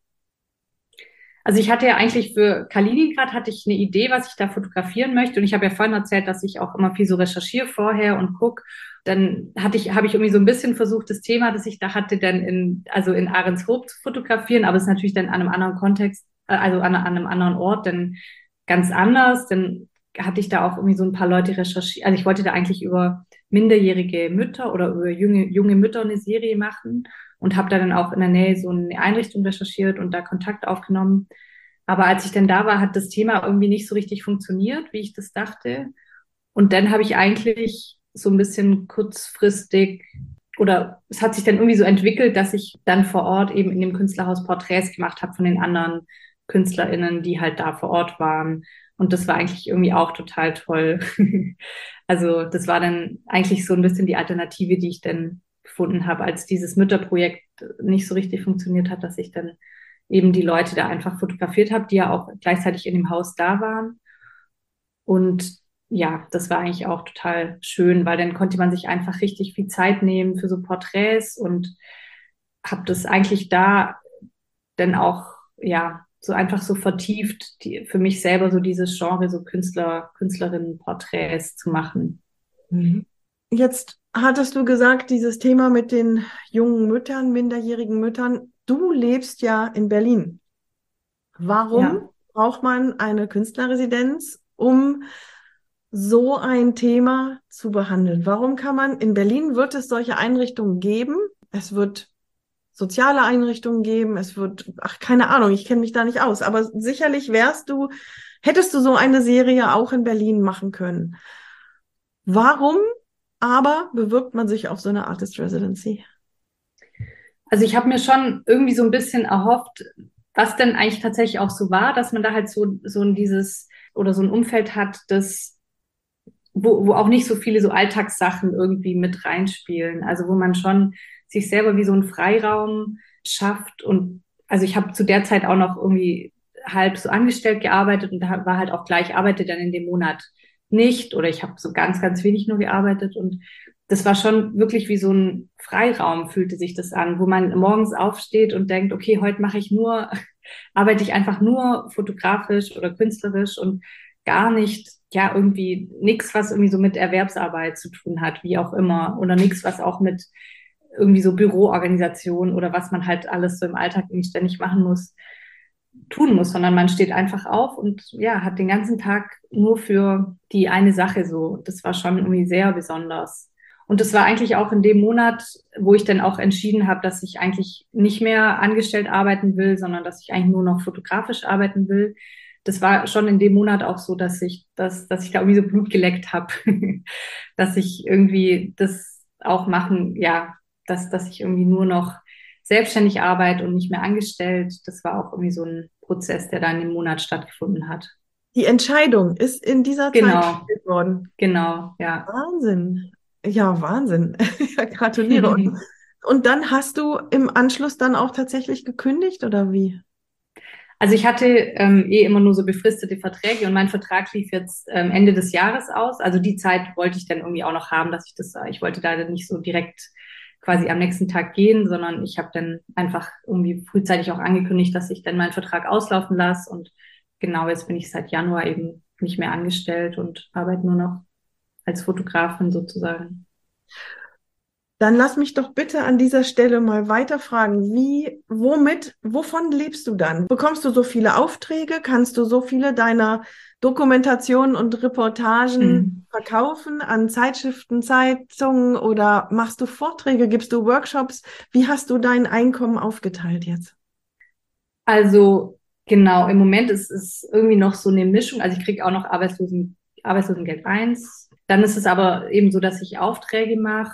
Also ich hatte ja eigentlich für Kaliningrad hatte ich eine Idee, was ich da fotografieren möchte. Und ich habe ja vorhin erzählt, dass ich auch immer viel so recherchiere vorher und gucke. Dann habe ich irgendwie so ein bisschen versucht, das Thema, das ich da hatte, dann also in Ahrenshoop zu fotografieren, aber es ist natürlich dann an einem anderen Kontext, also an einem anderen Ort, dann ganz anders. Dann hatte ich da auch irgendwie so ein paar Leute recherchiert. Also ich wollte da eigentlich über minderjährige Mütter oder über junge Mütter eine Serie machen und habe da dann auch in der Nähe so eine Einrichtung recherchiert und da Kontakt aufgenommen. Aber als ich dann da war, hat das Thema irgendwie nicht so richtig funktioniert, wie ich das dachte. Und dann habe ich eigentlich so ein bisschen kurzfristig oder es hat sich dann irgendwie so entwickelt, dass ich dann vor Ort eben in dem Künstlerhaus Porträts gemacht habe von den anderen KünstlerInnen, die halt da vor Ort waren. Und das war eigentlich irgendwie auch total toll. Also das war dann eigentlich so ein bisschen die Alternative, die ich dann gefunden habe, als dieses Mütterprojekt nicht so richtig funktioniert hat, dass ich dann eben die Leute da einfach fotografiert habe, die ja auch gleichzeitig in dem Haus da waren. Und ja, das war eigentlich auch total schön, weil dann konnte man sich einfach richtig viel Zeit nehmen für so Porträts und habe das eigentlich da dann auch, ja, so einfach so vertieft, für mich selber so dieses Genre, so Künstlerinnen-Porträts zu machen. Mhm. Jetzt hattest du gesagt, dieses Thema mit den jungen Müttern, minderjährigen Müttern. Du lebst ja in Berlin. Warum Ja. braucht man eine Künstlerresidenz, um so ein Thema zu behandeln? Warum kann man, in Berlin wird es solche Einrichtungen geben, es wird soziale Einrichtungen geben, es wird, ach, keine Ahnung, ich kenne mich da nicht aus, aber sicherlich hättest du so eine Serie auch in Berlin machen können. Warum aber bewirbt man sich auf so eine Artist Residency? Also ich habe mir schon irgendwie so ein bisschen erhofft, was denn eigentlich tatsächlich auch so war, dass man da halt so ein dieses oder so ein Umfeld hat, wo auch nicht so viele so Alltagssachen irgendwie mit reinspielen. Also wo man schon sich selber wie so einen Freiraum schafft. Und also ich habe zu der Zeit auch noch irgendwie halb so angestellt gearbeitet und da war halt auch klar, ich arbeite dann in dem Monat nicht oder ich habe so ganz, ganz wenig nur gearbeitet und das war schon wirklich wie so ein Freiraum, fühlte sich das an, wo man morgens aufsteht und denkt, okay, heute arbeite ich einfach nur fotografisch oder künstlerisch und gar nicht, ja, irgendwie nichts, was irgendwie so mit Erwerbsarbeit zu tun hat, wie auch immer, oder nichts, was auch mit irgendwie so Büroorganisation oder was man halt alles so im Alltag irgendwie ständig machen muss, tun muss, sondern man steht einfach auf und ja, hat den ganzen Tag nur für die eine Sache so. Das war schon irgendwie sehr besonders. Und das war eigentlich auch in dem Monat, wo ich dann auch entschieden habe, dass ich eigentlich nicht mehr angestellt arbeiten will, sondern dass ich eigentlich nur noch fotografisch arbeiten will. Das war schon in dem Monat auch so, dass ich da irgendwie so Blut geleckt habe, dass ich irgendwie das auch machen, ja, dass ich irgendwie nur noch selbstständig arbeite und nicht mehr angestellt. Das war auch irgendwie so ein Prozess, der da in dem Monat stattgefunden hat. Die Entscheidung ist in dieser Zeit Genau, gefällt worden. genau, ja. Wahnsinn. Ja, Wahnsinn. Ja, gratuliere. Und dann hast du im Anschluss dann auch tatsächlich gekündigt oder wie? Also ich hatte immer nur so befristete Verträge und mein Vertrag lief jetzt Ende des Jahres aus. Also die Zeit wollte ich dann irgendwie auch noch haben, ich wollte da nicht so direkt quasi am nächsten Tag gehen, sondern ich habe dann einfach irgendwie frühzeitig auch angekündigt, dass ich dann meinen Vertrag auslaufen lasse. Und genau jetzt bin ich seit Januar eben nicht mehr angestellt und arbeite nur noch als Fotografin sozusagen. Dann lass mich doch bitte an dieser Stelle mal weiterfragen. Wovon lebst du dann? Bekommst du so viele Aufträge? Kannst du so viele deiner Dokumentationen und Reportagen Mhm. verkaufen an Zeitschriften, Zeitungen oder machst du Vorträge, gibst du Workshops? Wie hast du dein Einkommen aufgeteilt jetzt? Also genau, im Moment ist es irgendwie noch so eine Mischung. Also ich kriege auch noch Arbeitslosengeld 1. Dann ist es aber eben so, dass ich Aufträge mache,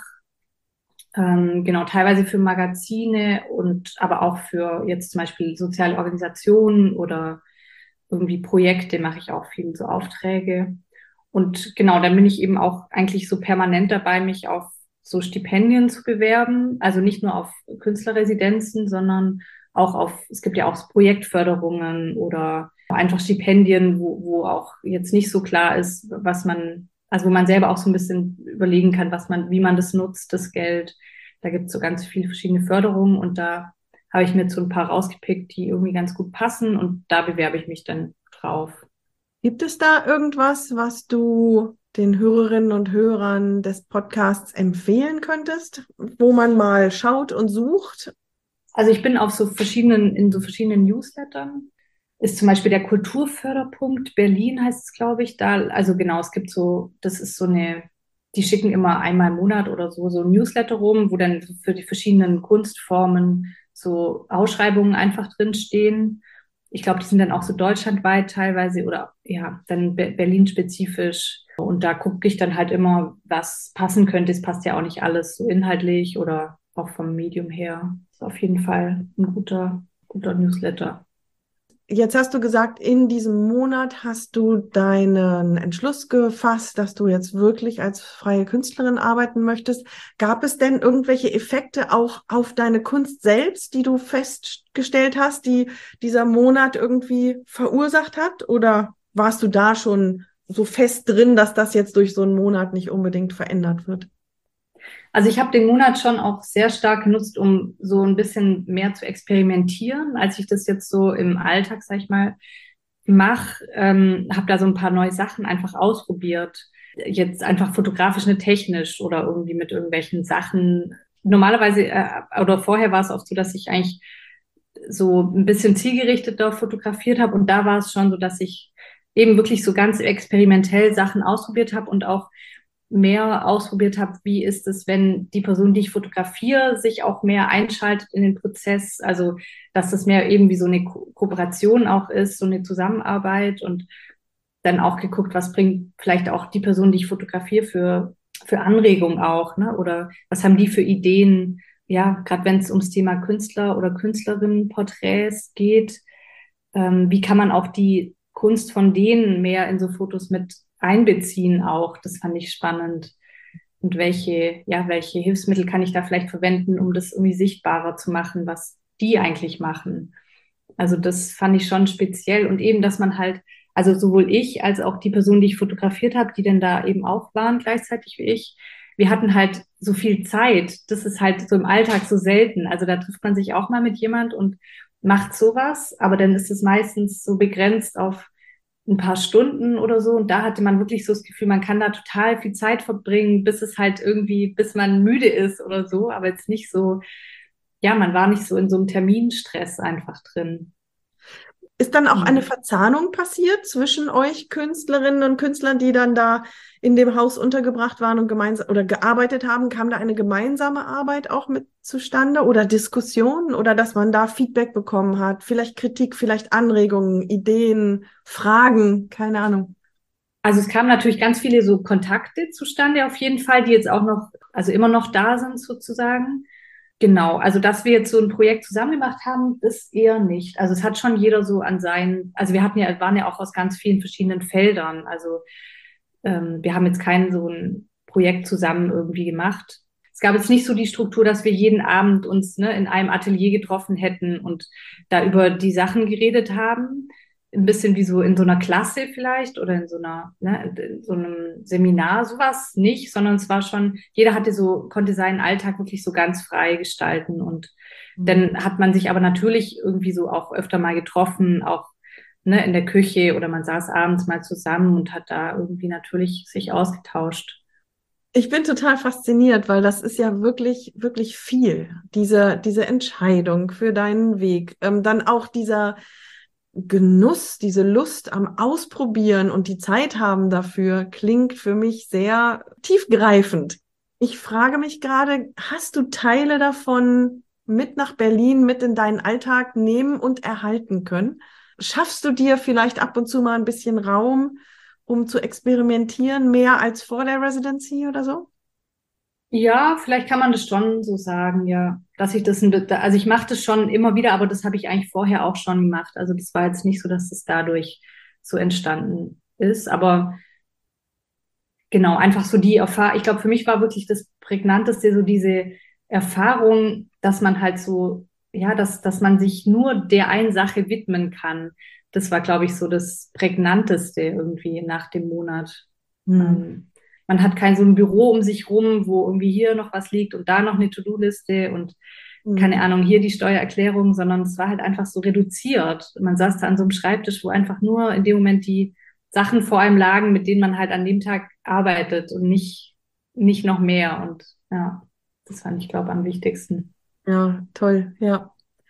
genau, teilweise für Magazine und aber auch für jetzt zum Beispiel soziale Organisationen oder irgendwie Projekte mache ich auch viel so Aufträge. Und genau, dann bin ich eben auch eigentlich so permanent dabei, mich auf so Stipendien zu bewerben. Also nicht nur auf Künstlerresidenzen, sondern auch es gibt ja auch Projektförderungen oder einfach Stipendien, wo auch jetzt nicht so klar ist, also wo man selber auch so ein bisschen überlegen kann, wie man das nutzt, das Geld. Da gibt es so ganz viele verschiedene Förderungen und da habe ich mir jetzt so ein paar rausgepickt, die irgendwie ganz gut passen und da bewerbe ich mich dann drauf. Gibt es da irgendwas, was du den Hörerinnen und Hörern des Podcasts empfehlen könntest, wo man mal schaut und sucht? Also ich bin in so verschiedenen Newslettern. Ist zum Beispiel der Kulturförderpunkt Berlin, heißt es, glaube ich, da. Also genau, das ist die schicken immer einmal im Monat oder so ein Newsletter rum, wo dann für die verschiedenen Kunstformen so Ausschreibungen einfach drinstehen. Ich glaube, die sind dann auch so deutschlandweit teilweise oder ja, dann Berlin-spezifisch. Und da gucke ich dann halt immer, was passen könnte. Es passt ja auch nicht alles so inhaltlich oder auch vom Medium her. Ist auf jeden Fall ein guter Newsletter. Jetzt hast du gesagt, in diesem Monat hast du deinen Entschluss gefasst, dass du jetzt wirklich als freie Künstlerin arbeiten möchtest. Gab es denn irgendwelche Effekte auch auf deine Kunst selbst, die du festgestellt hast, die dieser Monat irgendwie verursacht hat? Oder warst du da schon so fest drin, dass das jetzt durch so einen Monat nicht unbedingt verändert wird? Also ich habe den Monat schon auch sehr stark genutzt, um so ein bisschen mehr zu experimentieren, als ich das jetzt so im Alltag, sag ich mal, mache. Habe da so ein paar neue Sachen einfach ausprobiert. Jetzt einfach fotografisch, nicht technisch oder irgendwie mit irgendwelchen Sachen. Normalerweise oder vorher war es oft so, dass ich eigentlich so ein bisschen zielgerichteter fotografiert habe. Und da war es schon so, dass ich eben wirklich so ganz experimentell Sachen ausprobiert habe und auch mehr ausprobiert habe, wie ist es, wenn die Person, die ich fotografiere, sich auch mehr einschaltet in den Prozess. Also, dass das mehr eben wie so eine Kooperation auch ist, so eine Zusammenarbeit und dann auch geguckt, was bringt vielleicht auch die Person, die ich fotografiere, für Anregungen auch, ne? Oder was haben die für Ideen? Ja, gerade wenn es ums Thema Künstler oder Künstlerinnenporträts geht, wie kann man auch die Kunst von denen mehr in so Fotos mit einbeziehen auch? Das fand ich spannend. Und welche Hilfsmittel kann ich da vielleicht verwenden, um das irgendwie sichtbarer zu machen, was die eigentlich machen? Also das fand ich schon speziell und eben, dass man halt, also sowohl ich als auch die Person, die ich fotografiert habe, die dann da eben auch waren gleichzeitig wie ich, wir hatten halt so viel Zeit. Das ist halt so im Alltag so selten. Also da trifft man sich auch mal mit jemand und macht sowas, aber dann ist es meistens so begrenzt auf ein paar Stunden oder so. Und da hatte man wirklich so das Gefühl, man kann da total viel Zeit verbringen, bis es halt irgendwie, bis man müde ist oder so, aber jetzt nicht so, ja, man war nicht so in so einem Terminstress einfach drin. Ist dann auch eine Mhm. Verzahnung passiert zwischen euch Künstlerinnen und Künstlern, die dann da in dem Haus untergebracht waren und gemeinsam oder gearbeitet haben? Kam da eine gemeinsame Arbeit auch mit zustande oder Diskussionen oder dass man da Feedback bekommen hat? Vielleicht Kritik, vielleicht Anregungen, Ideen, Fragen, keine Ahnung. Also es kamen natürlich ganz viele so Kontakte zustande auf jeden Fall, die jetzt auch noch, also immer noch da sind sozusagen. Genau, also dass wir jetzt so ein Projekt zusammen gemacht haben, das eher nicht. Also es hat schon jeder so an seinen, also waren ja auch aus ganz vielen verschiedenen Feldern. Also wir haben jetzt kein so ein Projekt zusammen irgendwie gemacht. Es gab jetzt nicht so die Struktur, dass wir jeden Abend uns ne, in einem Atelier getroffen hätten und da über die Sachen geredet haben. Ein bisschen wie so in so einer Klasse vielleicht oder in so in so einem Seminar, sowas nicht, sondern es war schon, jeder konnte seinen Alltag wirklich so ganz frei gestalten und dann hat man sich aber natürlich irgendwie so auch öfter mal getroffen, auch ne, in der Küche oder man saß abends mal zusammen und hat da irgendwie natürlich sich ausgetauscht. Ich bin total fasziniert, weil das ist ja wirklich, wirklich viel, diese Entscheidung für deinen Weg. Dann auch dieser Genuss, diese Lust am Ausprobieren und die Zeit haben dafür, klingt für mich sehr tiefgreifend. Ich frage mich gerade, hast du Teile davon mit nach Berlin, mit in deinen Alltag nehmen und erhalten können? Schaffst du dir vielleicht ab und zu mal ein bisschen Raum, um zu experimentieren, mehr als vor der Residency oder so? Ja, vielleicht kann man das schon so sagen, ja, dass ich also ich mache das schon immer wieder, aber das habe ich eigentlich vorher auch schon gemacht. Also das war jetzt nicht so, dass das dadurch so entstanden ist, aber genau, einfach so die Erfahrung. Ich glaube, für mich war wirklich das Prägnanteste so diese Erfahrung, dass man halt so, ja, dass man sich nur der einen Sache widmen kann. Das war, glaube ich, so das Prägnanteste irgendwie nach dem Monat. Hm. Ähm, Man hat kein so ein Büro um sich rum, wo irgendwie hier noch was liegt und da noch eine To-Do-Liste und keine Hm. Ahnung, hier die Steuererklärung, sondern es war halt einfach so reduziert. Man saß da an so einem Schreibtisch, wo einfach nur in dem Moment die Sachen vor einem lagen, mit denen man halt an dem Tag arbeitet und nicht noch mehr. Und ja, das fand ich, glaube, am wichtigsten. Ja, toll, ja.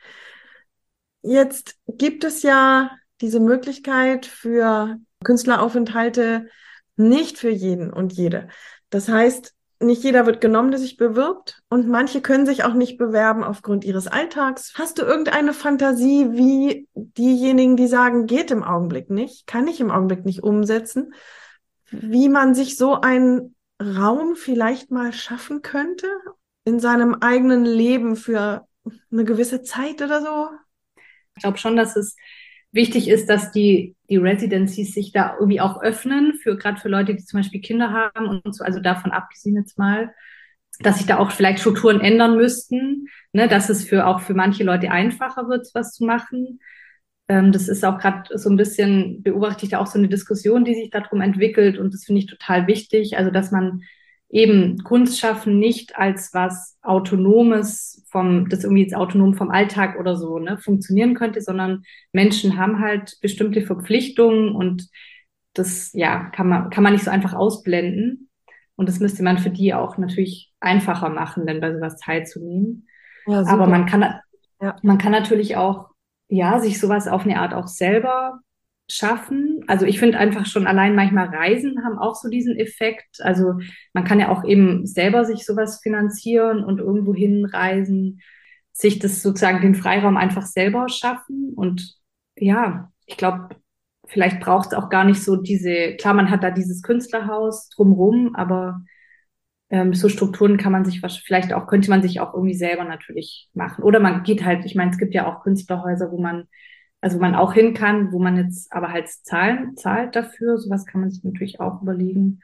Jetzt gibt es ja diese Möglichkeit für Künstleraufenthalte nicht für jeden und jede. Das heißt, nicht jeder wird genommen, der sich bewirbt und manche können sich auch nicht bewerben aufgrund ihres Alltags. Hast du irgendeine Fantasie, wie diejenigen, die sagen, geht im Augenblick nicht, kann ich im Augenblick nicht umsetzen, wie man sich so einen Raum vielleicht mal schaffen könnte in seinem eigenen Leben für eine gewisse Zeit oder so? Ich glaube schon, dass es wichtig ist, dass die Residencies sich da irgendwie auch öffnen, gerade für Leute, die zum Beispiel Kinder haben und so, also davon abgesehen jetzt mal, dass sich da auch vielleicht Strukturen ändern müssten, ne, dass es auch für manche Leute einfacher wird, was zu machen. Das ist auch gerade so ein bisschen, beobachte ich da auch so eine Diskussion, die sich darum entwickelt und das finde ich total wichtig. Also, dass man eben Kunst schaffen nicht als was Autonomes das irgendwie jetzt autonom vom Alltag oder so, ne, funktionieren könnte, sondern Menschen haben halt bestimmte Verpflichtungen und das, ja, kann man nicht so einfach ausblenden. Und das müsste man für die auch natürlich einfacher machen, denn bei sowas teilzunehmen. Ja, Aber super. man kann, Ja. Man kann natürlich auch, ja, sich sowas auf eine Art auch selber schaffen. Also ich finde einfach schon allein manchmal Reisen haben auch so diesen Effekt. Also man kann ja auch eben selber sich sowas finanzieren und irgendwo hinreisen, sich das sozusagen den Freiraum einfach selber schaffen. Und ja, ich glaube, vielleicht braucht es auch gar nicht so diese, klar, man hat da dieses Künstlerhaus drumrum, aber so Strukturen kann man sich vielleicht auch, könnte man sich auch irgendwie selber natürlich machen. Oder man geht halt, ich meine, es gibt ja auch Künstlerhäuser, wo man auch hin kann, wo man jetzt aber halt zahlt dafür. Sowas kann man sich natürlich auch überlegen.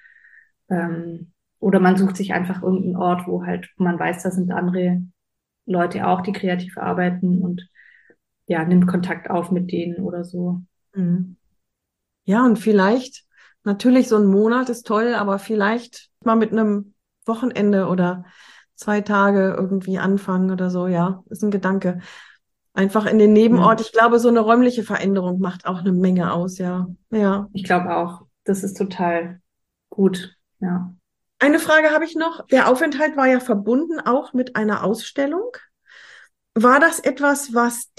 Oder man sucht sich einfach irgendeinen Ort, wo man weiß, da sind andere Leute auch, die kreativ arbeiten und ja, nimmt Kontakt auf mit denen oder so. Mhm. Ja, und vielleicht, natürlich so ein Monat ist toll, aber vielleicht mal mit einem Wochenende oder 2 Tage irgendwie anfangen oder so, ja, ist ein Gedanke. Einfach in den Ja, Nebenort. Ich glaube, so eine räumliche Veränderung macht auch eine Menge aus, ja. Ja. ich glaube auch, das ist total gut. Ja. Eine Frage habe ich noch. Der Aufenthalt war ja verbunden auch mit einer Ausstellung. War das etwas,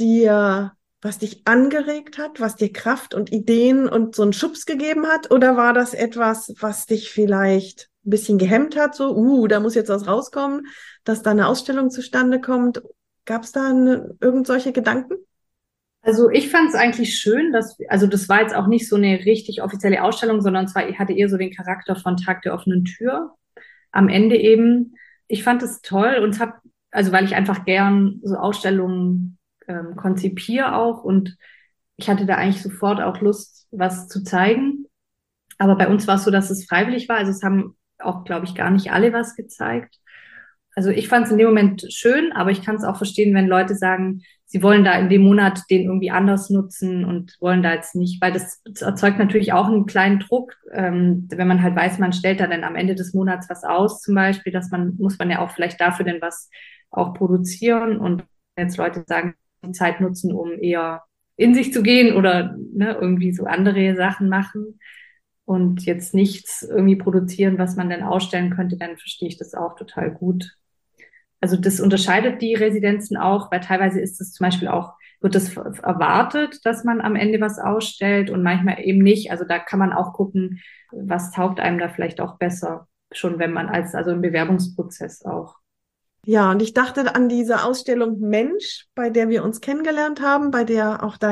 was dich angeregt hat, was dir Kraft und Ideen und so einen Schubs gegeben hat? Oder war das etwas, was dich vielleicht ein bisschen gehemmt hat? So, da muss jetzt was rauskommen, dass da eine Ausstellung zustande kommt. Gab es da irgend solche Gedanken? Also ich fand es eigentlich schön, also das war jetzt auch nicht so eine richtig offizielle Ausstellung, sondern hatte eher so den Charakter von Tag der offenen Tür. Am Ende eben, ich fand es toll und also weil ich einfach gern so Ausstellungen konzipiere auch und ich hatte da eigentlich sofort auch Lust, was zu zeigen. Aber bei uns war es so, dass es freiwillig war. Also es haben auch, glaube ich, gar nicht alle was gezeigt. Also ich fand es in dem Moment schön, aber ich kann es auch verstehen, wenn Leute sagen, sie wollen da in dem Monat den irgendwie anders nutzen und wollen da jetzt nicht, weil das erzeugt natürlich auch einen kleinen Druck, wenn man halt weiß, man stellt da dann am Ende des Monats was aus, zum Beispiel, muss man ja auch vielleicht dafür denn was auch produzieren und jetzt Leute sagen, die Zeit nutzen, um eher in sich zu gehen oder ne, irgendwie so andere Sachen machen und jetzt nichts irgendwie produzieren, was man dann ausstellen könnte, dann verstehe ich das auch total gut. Also das unterscheidet die Residenzen auch, weil teilweise ist es zum Beispiel auch, wird es erwartet, dass man am Ende was ausstellt und manchmal eben nicht. Also da kann man auch gucken, was taugt einem da vielleicht auch besser, schon wenn man also im Bewerbungsprozess auch. Ja, und ich dachte an diese Ausstellung Mensch, bei der wir uns kennengelernt haben, bei der auch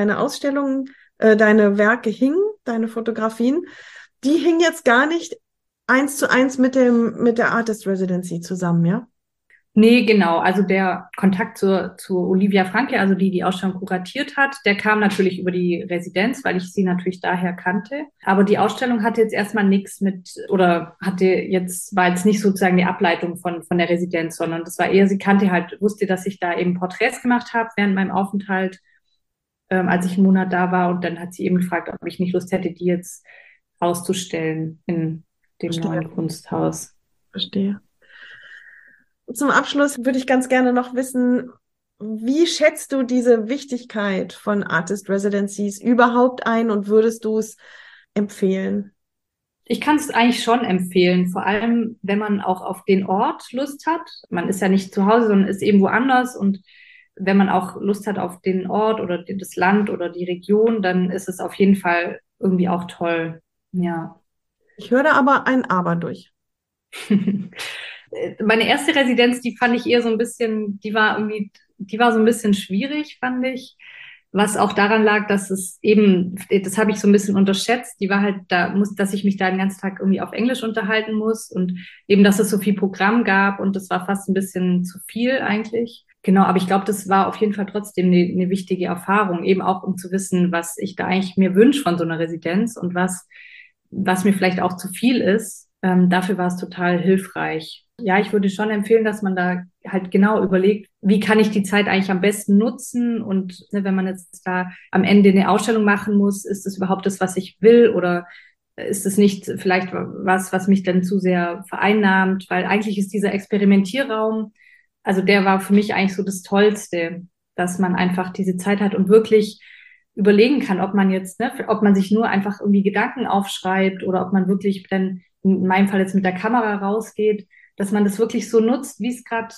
deine Werke hingen, deine Fotografien. Die hingen jetzt gar nicht 1:1 mit der Artist Residency zusammen, ja? Nee, genau. Also der Kontakt zur Olivia Franke, also die Ausstellung kuratiert hat, der kam natürlich über die Residenz, weil ich sie natürlich daher kannte. Aber die Ausstellung hatte jetzt erstmal nichts war jetzt nicht sozusagen die Ableitung von der Residenz, sondern das war eher, sie wusste, dass ich da eben Porträts gemacht habe während meinem Aufenthalt, als ich einen Monat da war. Und dann hat sie eben gefragt, ob ich nicht Lust hätte, die jetzt auszustellen in dem Verstehe, neuen Kunsthaus. verstehe. Zum Abschluss würde ich ganz gerne noch wissen, wie schätzt du diese Wichtigkeit von Artist Residencies überhaupt ein und würdest du es empfehlen? Ich kann es eigentlich schon empfehlen, vor allem wenn man auch auf den Ort Lust hat. Man ist ja nicht zu Hause, sondern ist eben woanders. Und wenn man auch Lust hat auf den Ort oder das Land oder die Region, dann ist es auf jeden Fall irgendwie auch toll. Ja. Ich höre da aber ein Aber durch. Meine erste Residenz, die fand ich eher so ein bisschen, die war so ein bisschen schwierig, fand ich. Was auch daran lag, dass das habe ich so ein bisschen unterschätzt. Die war halt dass ich mich da den ganzen Tag irgendwie auf Englisch unterhalten muss und eben, dass es so viel Programm gab und das war fast ein bisschen zu viel eigentlich. Genau, aber ich glaube, das war auf jeden Fall trotzdem eine wichtige Erfahrung, eben auch um zu wissen, was ich da eigentlich mir wünsche von so einer Residenz und was mir vielleicht auch zu viel ist. Dafür war es total hilfreich. Ja, ich würde schon empfehlen, dass man da halt genau überlegt, wie kann ich die Zeit eigentlich am besten nutzen und ne, wenn man jetzt da am Ende eine Ausstellung machen muss, ist das überhaupt das, was ich will oder ist es nicht vielleicht was mich dann zu sehr vereinnahmt, weil eigentlich ist dieser Experimentierraum, also der war für mich eigentlich so das Tollste, dass man einfach diese Zeit hat und wirklich überlegen kann, ob man jetzt, ne, ob man sich nur einfach irgendwie Gedanken aufschreibt oder ob man wirklich dann in meinem Fall jetzt mit der Kamera rausgeht, dass man das wirklich so nutzt, wie es gerade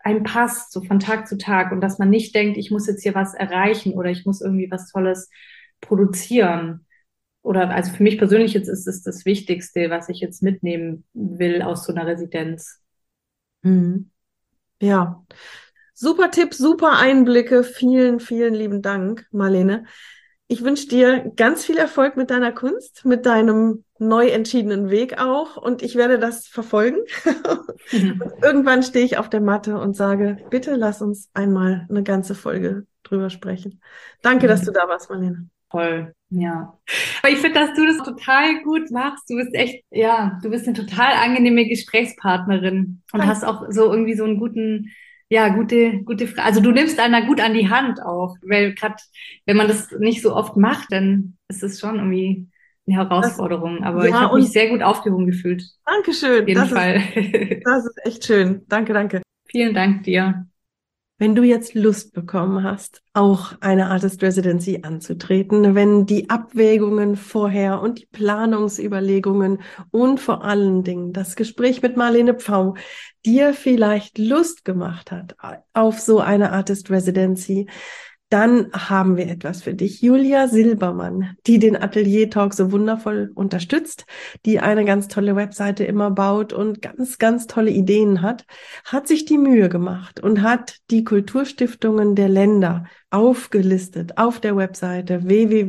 einem passt, so von Tag zu Tag und dass man nicht denkt, ich muss jetzt hier was erreichen oder ich muss irgendwie was Tolles produzieren. Oder also für mich persönlich jetzt ist es das Wichtigste, was ich jetzt mitnehmen will aus so einer Residenz. Mhm. Ja, super Tipp, super Einblicke. Vielen, vielen lieben Dank, Marlene. Ich wünsche dir ganz viel Erfolg mit deiner Kunst, mit deinem neu entschiedenen Weg auch. Und ich werde das verfolgen. Und irgendwann stehe ich auf der Matte und sage, bitte lass uns einmal eine ganze Folge drüber sprechen. Danke, dass du da warst, Marlene. Toll, ja. Aber ich finde, dass du das total gut machst. Du bist echt, ja, du bist eine total angenehme Gesprächspartnerin und Danke. hast auch so irgendwie so einen guten, ja, gute Frage. Also du nimmst einer gut an die Hand auch, weil gerade, wenn man das nicht so oft macht, dann ist es schon irgendwie eine Das, Herausforderung. Aber ich ja, habe mich und sehr gut aufgehoben gefühlt. Auf Dankeschön. jeden Fall. Das ist echt schön. Danke, danke. Vielen Dank dir. Wenn du jetzt Lust bekommen hast, auch eine Artist Residency anzutreten, wenn die Abwägungen vorher und die Planungsüberlegungen und vor allen Dingen das Gespräch mit Marlene Pfau dir vielleicht Lust gemacht hat auf so eine Artist Residency, dann haben wir etwas für dich. Julia Silbermann, die den Atelier Talk so wundervoll unterstützt, die eine ganz tolle Webseite immer baut und ganz, ganz tolle Ideen hat sich die Mühe gemacht und hat die Kulturstiftungen der Länder aufgelistet auf der Webseite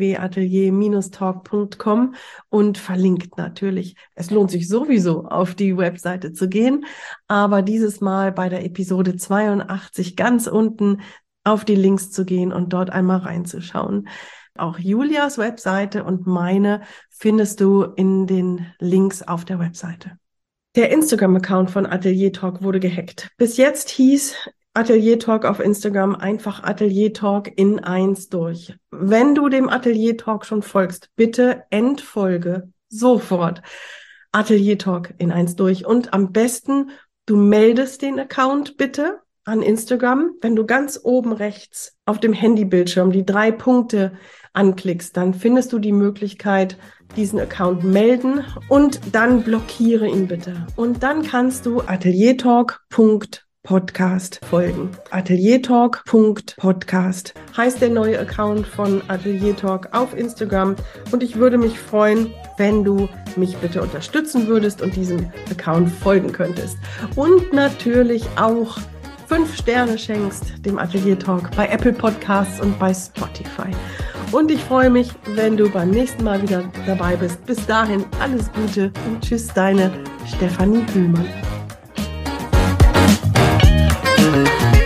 www.atelier-talk.com und verlinkt natürlich. Es lohnt sich sowieso, auf die Webseite zu gehen, aber dieses Mal bei der Episode 82 ganz unten auf die Links zu gehen und dort einmal reinzuschauen. Auch Julias Webseite und meine findest du in den Links auf der Webseite. Der Instagram-Account von Atelier Talk wurde gehackt. Bis jetzt hieß Atelier Talk auf Instagram einfach Atelier Talk in 1 durch. Wenn du dem Atelier Talk schon folgst, bitte entfolge sofort Atelier Talk in 1 durch. Und am besten, du meldest den Account bitte an Instagram. Wenn du ganz oben rechts auf dem Handybildschirm die 3 Punkte anklickst, dann findest du die Möglichkeit, diesen Account melden und dann blockiere ihn bitte. Und dann kannst du ateliertalk.podcast folgen. ateliertalk.podcast heißt der neue Account von Atelier Talk auf Instagram und ich würde mich freuen, wenn du mich bitte unterstützen würdest und diesem Account folgen könntest. Und natürlich auch 5 Sterne schenkst dem Atelier Talk bei Apple Podcasts und bei Spotify. Und ich freue mich, wenn du beim nächsten Mal wieder dabei bist. Bis dahin alles Gute und tschüss, deine Stefanie Hühlmann.